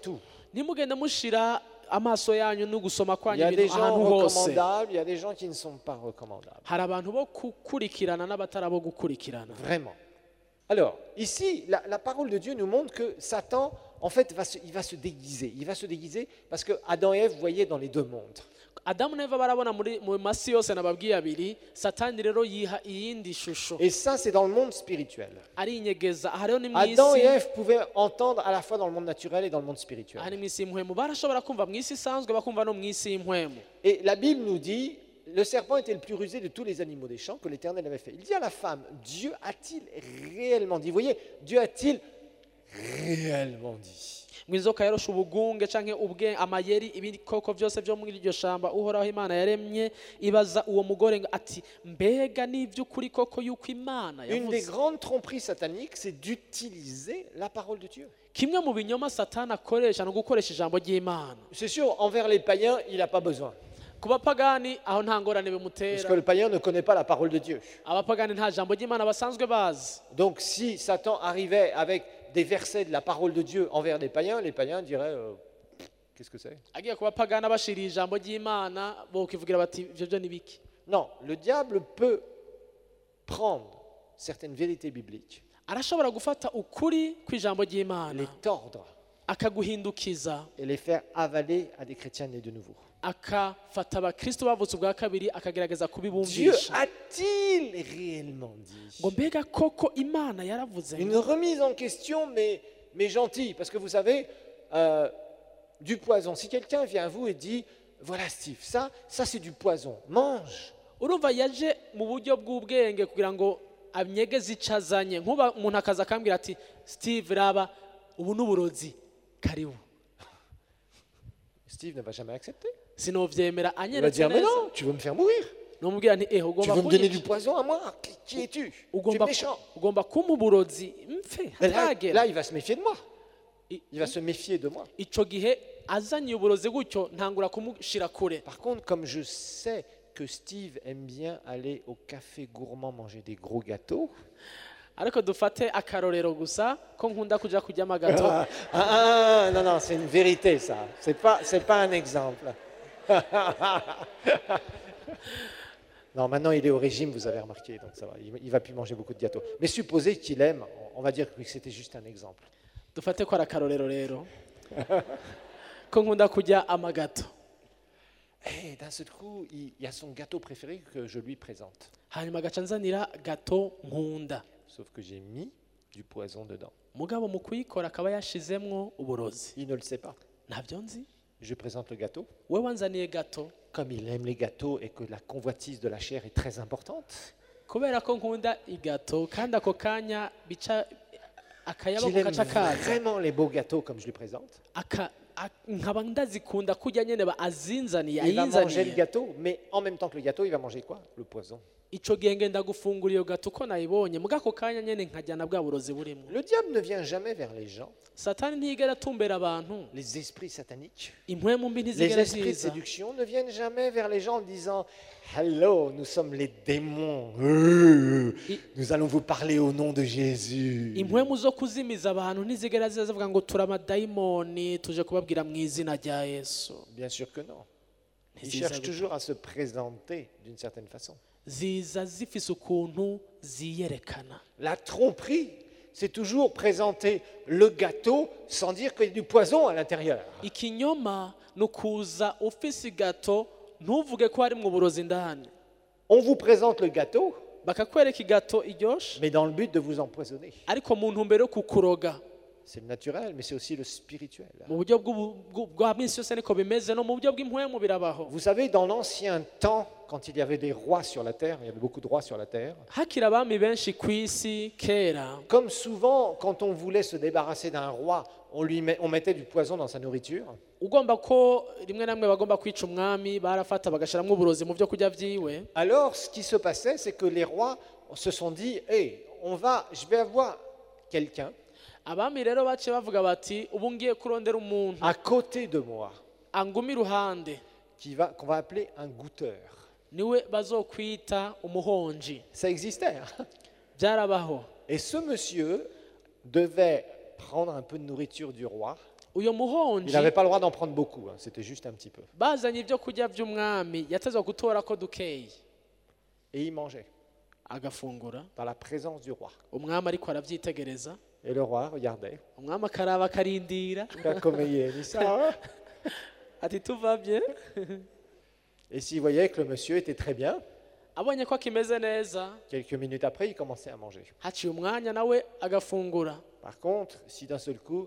ntimugende mushira amaso yanyu no gusoma Il y kwanyu a des ibintu gens ahantu hose recommandables, il y a des gens qui ne sont pas recommandables. hari abantu bo gukurikirana n'abatari abo gukurikirana. Vraiment. Alors, ici, la, la parole de Dieu nous montre que Satan, en fait, va se, il va se déguiser. Il va se déguiser parce que Adam et Ève voyaient dans les deux mondes. Adamu neva barabona muri mu masi yose nababwiye abiri, satani rero yiha iyindi shusho Et ça, c'est dans le monde spirituel. arinyegeza. hariho ni Adam et mwisi Ève pouvaient entendre à la fois dans le monde naturel et dans le monde spirituel. hari mwisi impwemu, barashobora kumva mwisi isanzwe bakumva no mwisi impwemu. Et la Bible nous dit, le serpent était le plus rusé de tous les animaux des champs que l'Éternel avait fait. Il dit à la femme, Dieu a-t-il réellement dit? Vous voyez, Dieu a-t-il réellement dit? Mwizoka yarosha ubugunge canke ubwe amayeri ibikoko byose byo muri iryo shamba uhoraho Imana yaremye, ibaza uwo mugore ngo ati mbega n'ivy'ukuri koko yuko Imana Une des yavuze. grandes tromperies sataniques, c'est d'utiliser la parole de Dieu. Kimwe mu binyoma satani akoresha no gukoresha ijambo ry'Imana. C'est sûr, envers les païens, il n'a pas besoin. Ku bapagani aho nta ngorane Parce bimutera, que le païen ne connaît pas la parole de Dieu. abapagani nta jambo ry'Imana basanzwe bazi. Donc si Satan arrivait avec des versets de la parole de Dieu envers les païens, les païens diraient, euh, qu'est-ce que c'est? Agiye ku bapagani bashiriye ijambo ry'Imana bokivugira bati ivyo byo ni biki. Non, le diable peut prendre certaines vérités bibliques, Arashobora gufata ukuri kw'ijambo les ry'Imana tordre akaguhindukiza, et les faire avaler à des chrétiens nés de nouveau. akafata abakristo bavutse ubwa kabiri akagerageza Dieu kubibumvisha a-t-il réellement dit? ngo mbega koko Imana yaravuze Une remise en question, mais, mais gentille, parce que vous savez, euh, du poison. Si quelqu'un vient à vous et dit, voilà Steve, ça, ça c'est du poison, mange. urumva yaje mu buryo bw'ubwenge kugira ngo anyegeze icyo azanye. Nkuba umuntu akaza akambwira ati Steve raba ubu n'uburozi karibu, Steve ne va jamais accepter. sinovyemera Il va anyeretse dire, mais neza, non, tu veux me faire mourir. nomubwira nti eh Tu ugomba veux me donner du kunyica, poison à moi? Qui, qui es-tu? Tu es ugomba méchant. ugomba kumpa uburozi mfe Et Là, hatagera. là, il va se méfier de moi. I- Il va se méfier de moi. ico gihe azanye uburozi gutyo ntangura kumushira kure. Par contre, comme je sais que Steve aime bien aller au café gourmand manger des gros gâteaux, Ariko dufate akarorero gusa ko nkunda kuja kurya amagato. ah, ah, ah, non, non, c'est une vérité ça. C'est pas, c'est pas un exemple. Non, maintenant il est au régime, vous avez remarqué, donc ça va. Il, il va plus manger beaucoup de gâteaux. Mais supposez qu'il aime, on- on va dire que c'était juste un exemple. Dufate ko ari akarorero rero ko nkunda kurya amagato, Et d'un seul coup, il, il y a son gâteau préféré que je lui présente. hanyuma agaca nzanira gato nkunda, Sauf que j'ai mis du poison dedans. mugabo mu kuyikora akaba yashizemwo uburozi. Il ne le sait pas. Ntabyo nzi, Je présente le gâteau. we wanzaniye gato Comme il aime les gâteaux et que la convoitise de la chair est très importante, kubera ko nkunda igato kandi ako kanya bica akayabo qu'il aime kaca kaza vraiment les beaux gâteaux comme je lui présente, aka a- nkaba ndazikunda kurya nyene ba azinzaniye il va manger le ayinzaniye. gâteau, mais en même temps que le gâteau, il va manger quoi? Le poison. Ico gihe ngenda gufungura iyo gato uko nayibonye, muga ako kanya nyene nkajyana bwa burozi burimo. Le diable ne vient jamais vers les gens, Satani ntiyigera atumbera abantu, les esprits sataniques. impwemu mbi Les ntizigera esprits de ziza. séduction ne viennent jamais vers les gens en disant « Hello, nous sommes les démons. Euh, Nous allons vous parler au nom de Jésus. » Impwemu zo kuzimiza abantu ntizigera ziza zivuga ngo turi amadayimoni tuje kubabwira mu izina rya Yesu. Bien sûr que non. Ils Ziza cherchent gute. toujours à se présenter d'une certaine façon. Ziza zifise ukuntu ziyerekana. La tromperie, c'est toujours présenter le gâteau sans dire qu'il y a du poison à l'intérieur. Ikinyoma ni ukuza ufise igato ntuvuge ko harimwo uburozi indani, On vous présente le gâteau, bakakwereka igato iryoshe mais dans le but de vous empoisonner. ariko mu ntumbero yo kukuroga. C'est le naturel, mais c'est aussi le spirituel. Mu buryo bw'ubu- bw'u- bwa minsi yose niko bimeze, no mu buryo bw'impwemu birabaho. Vous savez, dans l'ancien temps, quand il y avait des rois sur la terre, il y avait beaucoup de rois sur la terre, Hakiri abami benshi ku isi kera, comme souvent, quand on voulait se débarrasser d'un roi, on, lui met- on mettait du poison dans sa nourriture. ugomba ko rimwe na rimwe bagomba kwica umwami barafata bagashiramwo uburozi mu byo kurya vyiwe. Alors, ce qui se passait, c'est que les rois se sont dit, hey, on va, je vais avoir quelqu'un Abami rero baciye bavuga bati ubu ngiye kurondera umuntu à côté de moi anguma iruhande, qui va, qu'on va appeler un goûteur. niwe bazokwita umuhonji. Ça existait. Hein. Byarabaho. Et ce monsieur devait prendre un peu de nourriture du roi uyo Il muhonji n'avait pas le droit d'en prendre beaucoup, hein, c'était juste un petit peu. bazanye ibyo kurya by'umwami yatezwa gutora ko dukeyi Et il mangeait agafungura dans la présence du roi. umwami ariko arabyitegereza Et le roi regardait. umwami akaraba akarindira Comme il est, ça, hein? ati tuva bye Et s'il voyait que le monsieur était très bien, abonye ko kimeze neza quelques minutes après, il commençait à manger. haciye umwanya nawe agafungura Par contre, si d'un seul coup,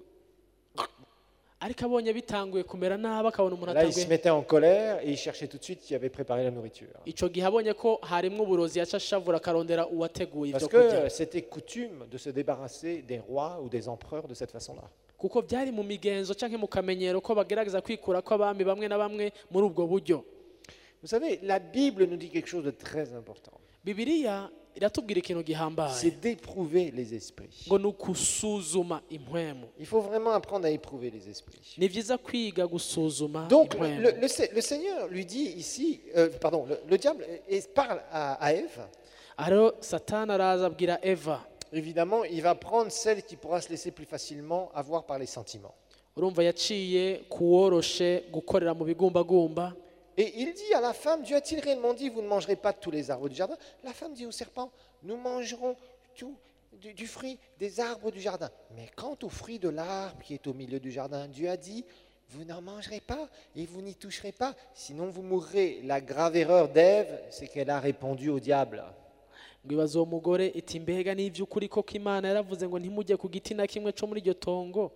ariko abonye bitanguye kumera nabi akabona umuntu là, il se atanguye mettait en colère et il cherchait tout de suite qui avait préparé la nourriture. icyo gihe abonye ko harimwo uburozi yaca ashavura akarondera uwateguye Parce ibyo kurya que c'était coutume de se débarrasser des rois ou des empereurs de cette façon-là. kuko byari mu migenzo cyangwa mu kamenyero ko bagerageza kwikura ko abami bamwe na bamwe muri ubwo buryo. Vous savez, la Bible nous dit quelque chose de très important. Bibiliya iratubwira ikintu gihambaye C'est d'éprouver les esprits. ngo ni ukusuzuma impwemu. Il faut vraiment apprendre à éprouver les esprits. Ni byiza kwiga gusuzuma Donc, le, impwemu. le Se- le Seigneur lui dit ici, euh, pardon, le, le diable et parle à, à Ève. Rero satani araza abwira eva Évidemment, il va prendre celle qui pourra se laisser plus facilement avoir par les sentiments. urumva yaciye kuworoshe gukorera mu bigumbagumba. Et il dit à la femme, Dieu a-t-il réellement dit, vous ne mangerez pas de tous les arbres du jardin? La femme dit au serpent, nous mangerons tout du, du fruit des arbres du jardin. Mais quant au fruit de l'arbre qui est au milieu du jardin, Dieu a dit, vous n'en mangerez pas et vous n'y toucherez pas, sinon vous mourrez. La grave erreur d'Ève, c'est qu'elle a répondu au diable. ngo ibaze uwo mugore iti mbega ni iby'ukuri koko imana yaravuze ngo ntimujye ku giti na kimwe cyo muri iryo tongo.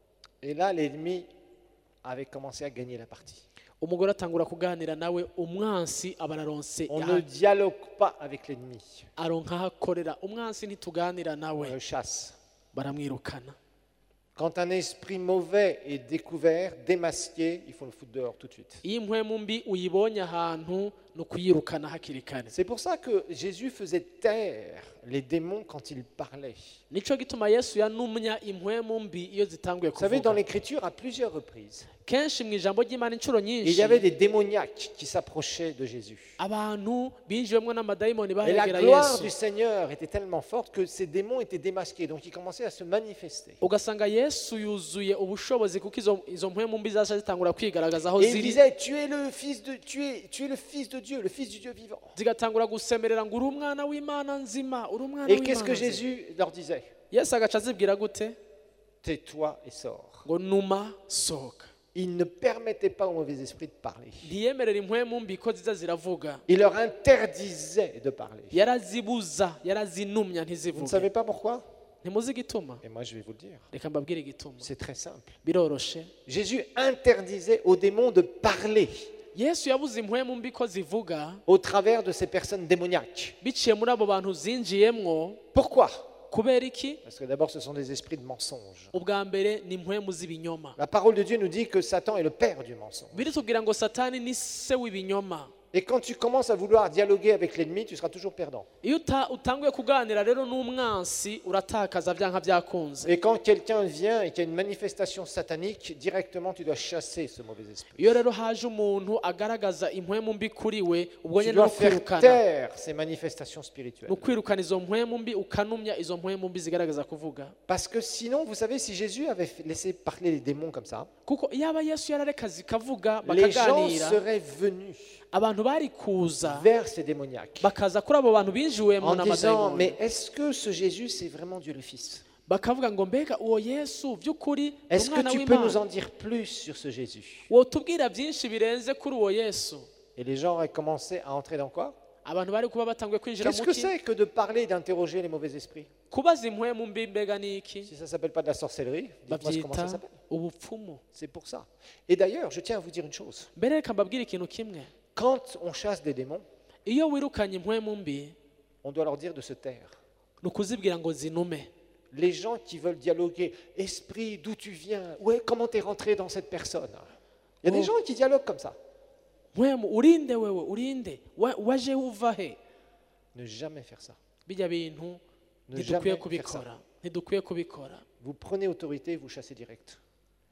Et là, l'ennemi avait commencé à gagner la partie. Umugore atangura kuganira nawe umwansi aba araronse On yaha- ne dialogue pas avec l'ennemi, aronka aho akorera. Umwansi ntituganira on nawe le chasse. baramwirukana. Quand un esprit mauvais est découvert, démasqué, il faut le foutre dehors tout de suite. iyo impwemu mbi uyibonye ahantu ni ukuyirukana hakiri kare. C'est pour ça que Jésus faisait taire les démons quand il parlait. Nico gituma Yesu yanumya impwemu mbi iyo zitanguye Vous savez, dans kuvuga. l'Écriture, à plusieurs reprises, Kenshi mu ijambo ry'Imana inshuro il y nyinshi avait des démoniaques qui s'approchaient de Jésus. abantu binjiwemwo n'amadayimoni Et la bahegera gloire Yesu. du Seigneur était tellement forte que ces démons étaient démasqués, donc ils commençaient à se manifester. Ugasanga Yesu yuzuye ubushobozi kuko izo izo mpwemu mbi zaca zitangura kwigaragaza aho Et il ziri disait, tu es le fils de, tu es, tu es le fils de Dieu, le fils du Dieu vivant. zigatangura gusemerera ngo uri umwana w'Imana nzima, uri umwana Et qu'est-ce que w'Imana nzima. Jésus leur disait? Yesu agaca azibwira gute Tais-toi et sors. ngo numa sohoka. Il ne permettait pas aux mauvais esprits de parler. Ntiyemerera impwemu mbi ko ziza ziravuga, Il leur interdisait de parler. yarazibuza yarazinumya Vous ne ntizivuge. savez pas pourquoi? Ntimuzi igituma? Et moi je vais vous le dire. Reka mbabwire igituma. C'est très simple. Biroroshe. Jésus interdisait aux démons de parler Yesu yabuze impwemu mbi ko zivuga au travers de ces personnes démoniaques. biciye muri abo bantu zinjiyemwo. Pourquoi? Kubera iki? Parce que d'abord ce sont des esprits de mensonge. Ubwa mbere ni impwemu z'ibinyoma. La parole de Dieu nous dit que Satan est le père du mensonge. Biritubwira ngo satani ni se w'ibinyoma. Et quand tu commences à vouloir dialoguer avec l'ennemi, tu seras toujours perdant. Iyo uta- utanguye kuganira rero n'umwansi uratakaza byanka byakunze. Et quand quelqu'un vient et qu'il y a une manifestation satanique, directement tu dois chasser ce mauvais esprit. Iyo rero haje umuntu agaragaza impwemu mbi kuri we ubwo Tu nyine dois no faire kwirukana taire ces manifestations spirituelles. no kwirukana izo mpwemu mbi ukanumya izo mpwemu mbi zigaragaza kuvuga. Parce que sinon, vous savez, si Jésus avait fait- laissé parler les démons comme ça, Kuko yaba Yesu yarareka zikavuga les gens bakaganira seraient venus abantu bari kuza vers ces démoniaques bakaza kuri abo bantu binjiwemo en disant, n'amadayimoni mais est-ce que ce Jésus, c'est vraiment Dieu le Fils? bakavuga ngo mbega uwo Yesu by'ukuri ni Est-ce que umwana tu peux nous w'Imana, en dire plus sur ce Jésus? wotubwira byinshi birenze kuri uwo Yesu. Et les gens auraient commencé à entrer dans quoi? Abantu bari kuba batanguye kwinjira Qu'est-ce mu que ki c'est que de parler, d'interroger les mauvais esprits? kubaza impwemu mbi mbega ni iki? Si ça ne s'appelle pas de la sorcellerie, dites-moi comment ça Babyita s'appelle. ubupfumu. C'est pour ça. Et d'ailleurs, je tiens à vous dire une chose. Mbere reka mbabwire ikintu kimwe, Quand on chasse des démons, iyo wirukanye impwemu mbi on doit leur dire de se taire. ni ukuzibwira ngo zinume. Les gens qui veulent dialoguer, esprit, d'où tu viens, ouais, comment tu es rentré dans cette personne. Il y a des Oh. gens qui dialoguent comme ça. Mpwemu urinde wewe urinde Wa- waje uva he? Ne jamais faire ça. Bijya bintu Ne ntidukwiye jamais faire kubikora ça. ntidukwiye kubikora. Vous prenez autorité et vous chassez direct.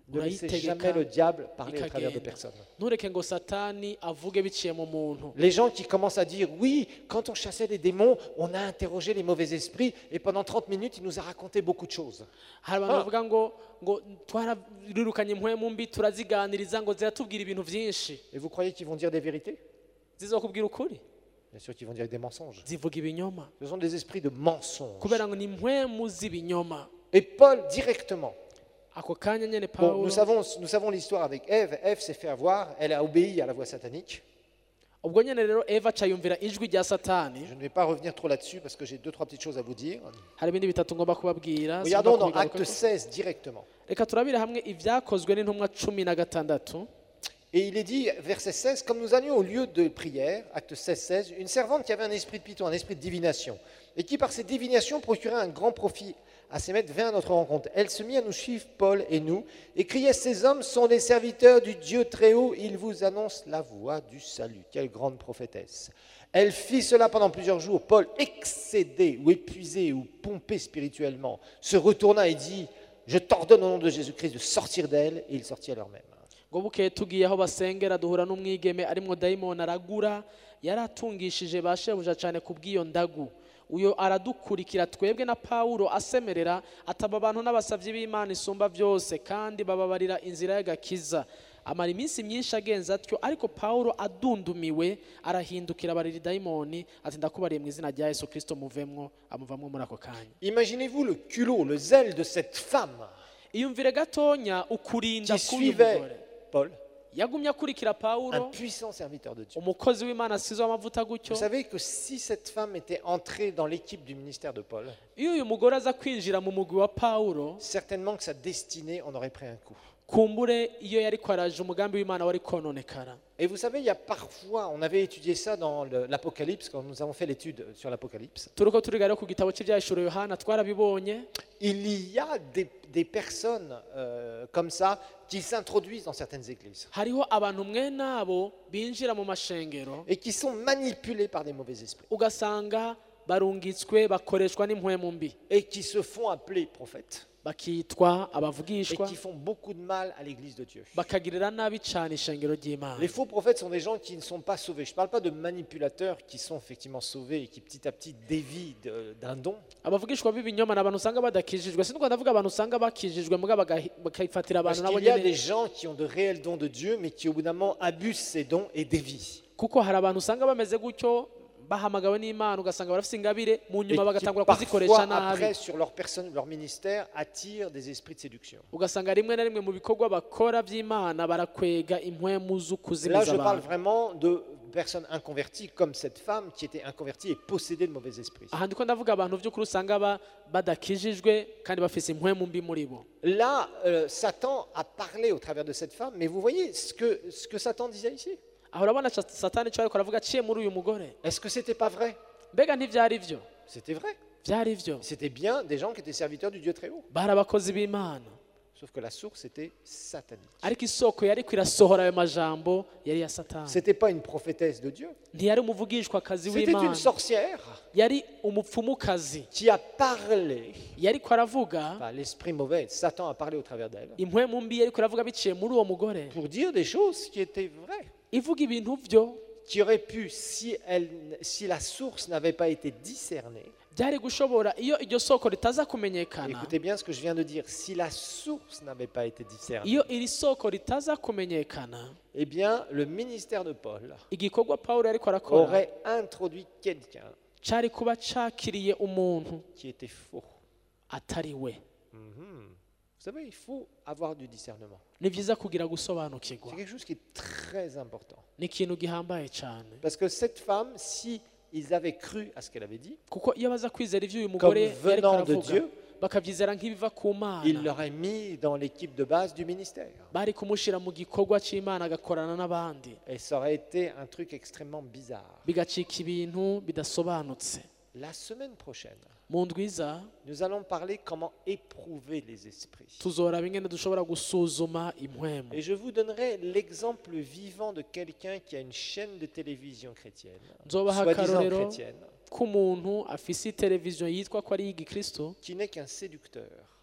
Ne laissez urayitegeka jamais le diable parler au travers de ikagenda. personnes. ntureke ngo satani avuge biciye mu muntu. Les gens qui commencent à dire oui, quand on chassait les démons, on a interrogé les mauvais esprits et pendant trente minutes, il nous a raconté beaucoup de choses. hari abantu Ah. bavuga ngo ngo twarirukanye impwemu mbi turaziganiriza ngo ziratubwira ibintu byinshi. Et vous croyez qu'ils vont dire des vérités? Zizokubwira ukuri? Bien sûr qu'ils vont dire des mensonges. Zivuga ibinyoma. Ce sont des esprits de mensonges. kubera ngo ni impwemu z'ibinyoma. Et Paul, directement. Ako kanya nyene Bon, Pawulo, nous savons, nous savons l'histoire avec Ève. Ève s'est fait avoir, elle a obéi à la voix satanique. ubwo nyene rero Eva acayumvira ijwi rya Satani. Je ne vais pas revenir trop là-dessus parce que j'ai deux, trois petites choses à vous dire. hari ibindi bitatu ngomba kubabwira. Regardons Simba dans kubigarukako. Acte seize directement. reka turabire hamwe ibyakozwe n'intumwa cumi na gatandatu. Et il est dit, verset seize, comme nous allions au lieu de prière, acte seize, seize, une servante qui avait un esprit de python, un esprit de divination, et qui par ses divinations procurait un grand profit à ses maîtres, vint à notre rencontre. Elle se mit à nous suivre, Paul et nous, et criait, ces hommes sont des serviteurs du Dieu très haut, ils vous annoncent la voie du salut. Quelle grande prophétesse. Elle fit cela pendant plusieurs jours. Paul, excédé ou épuisé ou pompé spirituellement, se retourna et dit, je t'ordonne au nom de Jésus-Christ de sortir d'elle, et il sortit à l'heure même. ngo bukeye tugiye aho basengera duhura n'umwigeme arimwo dayimoni aragura yari atungishije ba shebuja cyane ku bw'iyo ndagu. uyo aradukurikira twebwe na Pawulo asemerera ataba abantu n'abasavyi b'Imana isumba byose kandi bababarira inzira y'agakiza. amara iminsi myinshi agenza atyo, ariko Pawulo adundumiwe arahindukira abarira dayimoni ati ndakubariye mu izina rya Yesu Kristo muvemwo, amuvamwo muri ako kanya. Imaginez-vous le culot, le zèle de cette femme iyumvire gatonya ukurinda qui k'uyu suivait mugore Paul, yagumye akurikira un Pawulo, puissant serviteur de Dieu. umukozi w'Imana asizwe amavuta gutyo. Vous savez que si cette femme était entrée dans l'équipe du ministère de Paul, iyo uyu mugore aza kwinjira mu mugwi wa Pawulo, certainement que sa destinée en aurait pris un coup. kumbure iyo yari kwaraje umugambi w'Imana wari kononekara. Et vous savez, il y a parfois, on avait étudié ça dans le- l'Apocalypse, quand nous avons fait l'étude sur l'Apocalypse, turiko turiga rero ku gitabo cy'ibyahishuro Yohana twarabibonye. il y a des, des personnes euh, comme ça qui s'introduisent dans certaines églises hariho abantu mwe nabo binjira mu mashengero et qui sont manipulés par des mauvais esprits ugasanga barungitswe bakoreshwa n'impwemu mbi et qui se font appeler prophètes bakitwa et abavugishwa qui font beaucoup de mal à l'église de Dieu. bakagirira nabi cyane ishengero ry'Imana. Les faux prophètes sont des gens qui ne sont pas sauvés. Je ne parle pas de manipulateurs qui sont effectivement sauvés et qui petit à petit dévient de- d'un don. abavugishwa b'ibinyoma ni abantu usanga badakijijwe, si ndiko ndavuga abantu usanga bakijijwe mbwa bagahi- bakayifatira Parce abantu nabo qu'il y a nyene, des gens qui ont de réels dons de Dieu, mais qui au bout d'un moment abusent ces dons et dévient. kuko hari abantu usanga bameze gutyo bahamagawe n'Imana ugasanga barafite ingabire mu Et nyuma qui bagatangura kuzikoresha parfois, nabi, après, sur leur personne, leur ministère, attirent des esprits de séduction. ugasanga rimwe na rimwe mu bikorwa bakora by'Imana barakwega impwemu Là, z'ukuzimiza je parle abantu. vraiment de personnes inconverties, comme cette femme qui était inconvertie et possédée de mauvais esprits. aha ndiko ndavuga abantu by'ukuri usanga ba- badakijijwe kandi bafise impwemu mbi muri bo. Là, euh, Satan a parlé au travers de cette femme, mais vous voyez ce que, ce que Satan disait ici. aho urabona Sa- satani icyo ariko aravuga aciye muri uyu mugore, Est-ce que c'était pas vrai? mbega ntibyari byo? C'était vrai. byari byo, C'était bien des gens qui étaient serviteurs du Dieu très haut. bari abakozi b'Imana, Sauf que la source était satanique. ariko isoko yari kwirasohora ayo majambo yari ya Satani. C'était pas une prophétesse de Dieu. ntiyari umuvugishwakazi C'était une w'Imana, sorcière yari umupfumukazi, qui a parlé. yari ko aravuga Enfin, l'esprit mauvais, Satan a parlé au travers d'elle impwemu mbi yari ko aravuga biciye muri uwo mugore, pour dire des choses qui étaient vraies. ivuga ibintu byo Qui auraient pu, si, elle, si la source n'avait pas été discernée, byari gushobora iyo iryo soko ritaza kumenyekana, écoutez bien ce que je viens de dire, si la source n'avait pas été discernée, iyo iri soko ritaza kumenyekana, eh bien, le ministère de Paul igikorwa Pawulo yariko arakora aurait introduit quelqu'un cyari kuba cakiriye umuntu qui était faux. atari we. Mhm. Vous savez, il faut avoir du discernement. Ni byiza kugira gusobanukirwa, C'est quelque chose qui est très important. ni ikintu gihambaye cyane, Parce que cette femme, si ils avaient cru à ce qu'elle avait dit, kuko iyo baza kwizera ivyo uyu comme mugore yariko venant de aravuga Dieu, bakabyizera nk'ibiva ku il Mana, l'aurait mis dans l'équipe de base du ministère. bari kumushira mu gikorwa c'Imana agakorana n'abandi, Et ça aurait été un truc extrêmement bizarre. bigacika ibintu bidasobanutse. La semaine prochaine, mu ndwiza nous allons parler comment éprouver les esprits. tuzoraba ingene dushobora gusuzuma impwemu, Et je vous donnerai l'exemple vivant de quelqu'un qui a une chaîne de télévision chrétienne, nzobaha soi-disant akarorero chrétienne, k'umuntu afise televiziyo yitwa ko ari iy'igikristo qui n'est qu'un séducteur.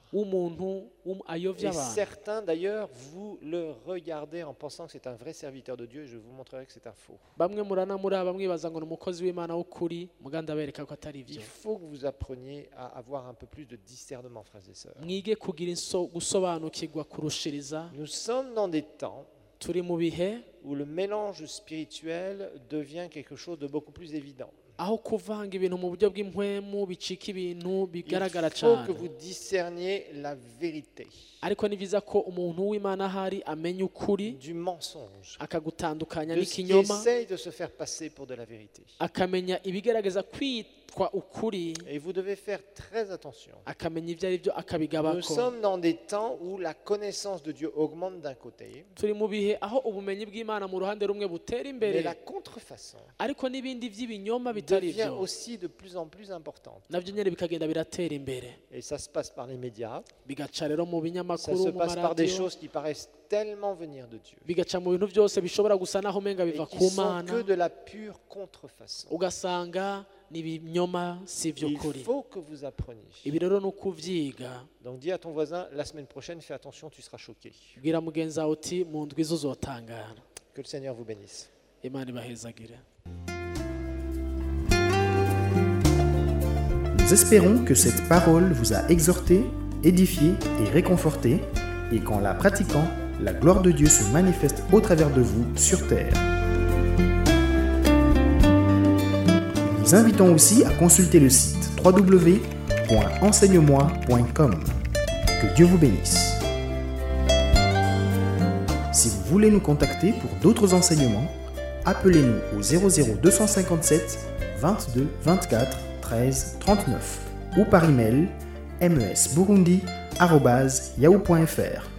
w'umuntu ayovya Et abantu. certains d'ailleurs, vous le regardez en pensant que c'est un vrai serviteur de Dieu, et je vous montrerai que c'est un faux. Bamwe muranamuraba mwibaza ngo ni umukozi w'Imana w'ukuri, muganda abereka ko atari Il byo. faut que vous appreniez à avoir un peu plus de discernement, frères et sœurs. Mwige kugira inso- gusobanukirwa kurushiriza. Nous sommes dans des temps Turi mu bihe où le mélange spirituel devient quelque chose de beaucoup plus évident. aho kuvanga ibintu mu buryo bw'impwemu bicika ibintu Il bigaragara faut que cyane. vous discerniez la vérité Ariko ni byiza ko umuntu w'Imana ahari amenya ukuri du mensonge, akagutandukanya de ce qui n'ikinyoma, essaye de se faire passer pour de la vérité. akamenya ibigaragaza kwitwa ukuri, Et vous devez faire très attention. akamenya ibyo ari byo Nous akabigabako. sommes dans des temps où la connaissance de Dieu augmente d'un côté, Turi mu bihe aho ubumenyi bw'Imana mu ruhande rumwe butera mais imbere, la contrefaçon ariko n'ibindi by'ibinyoma bitari devient byo aussi de plus en plus importante. nabyo nyine bikagenda biratera imbere, Et ça se passe par les médias, bigaca rero mu ça binyamakuru, se mu passe par des maradiyo, choses qui paraissent tellement venir de Dieu, bigaca mu bintu byose bishobora gusa naho umenga et biva qui ku sont Mana, que de la pure contrefaçon. ugasanga ni ibinyoma si Il iby'ukuri. faut que vous appreniez. Ibi rero ni ukuvyiga. Donc dis à ton voisin, la semaine prochaine, fais attention, tu seras choqué. Bwira mugenzi wawe uti mu ndwi zo uzotangara. Que le Seigneur vous bénisse. Imana ibahezagire. Nous espérons que cette parole vous a exhorté, édifié et réconforté, et qu'en la pratiquant, la gloire de Dieu se manifeste au travers de vous sur terre. Nous vous invitons aussi à consulter le site w w w point enseigne moi point com. Que Dieu vous bénisse. Si vous voulez nous contacter pour d'autres enseignements, appelez-nous au zéro zéro deux cent cinquante-sept vingt-deux vingt-quatre treize trente-neuf ou par email mesburundi arobase yahoo point fr.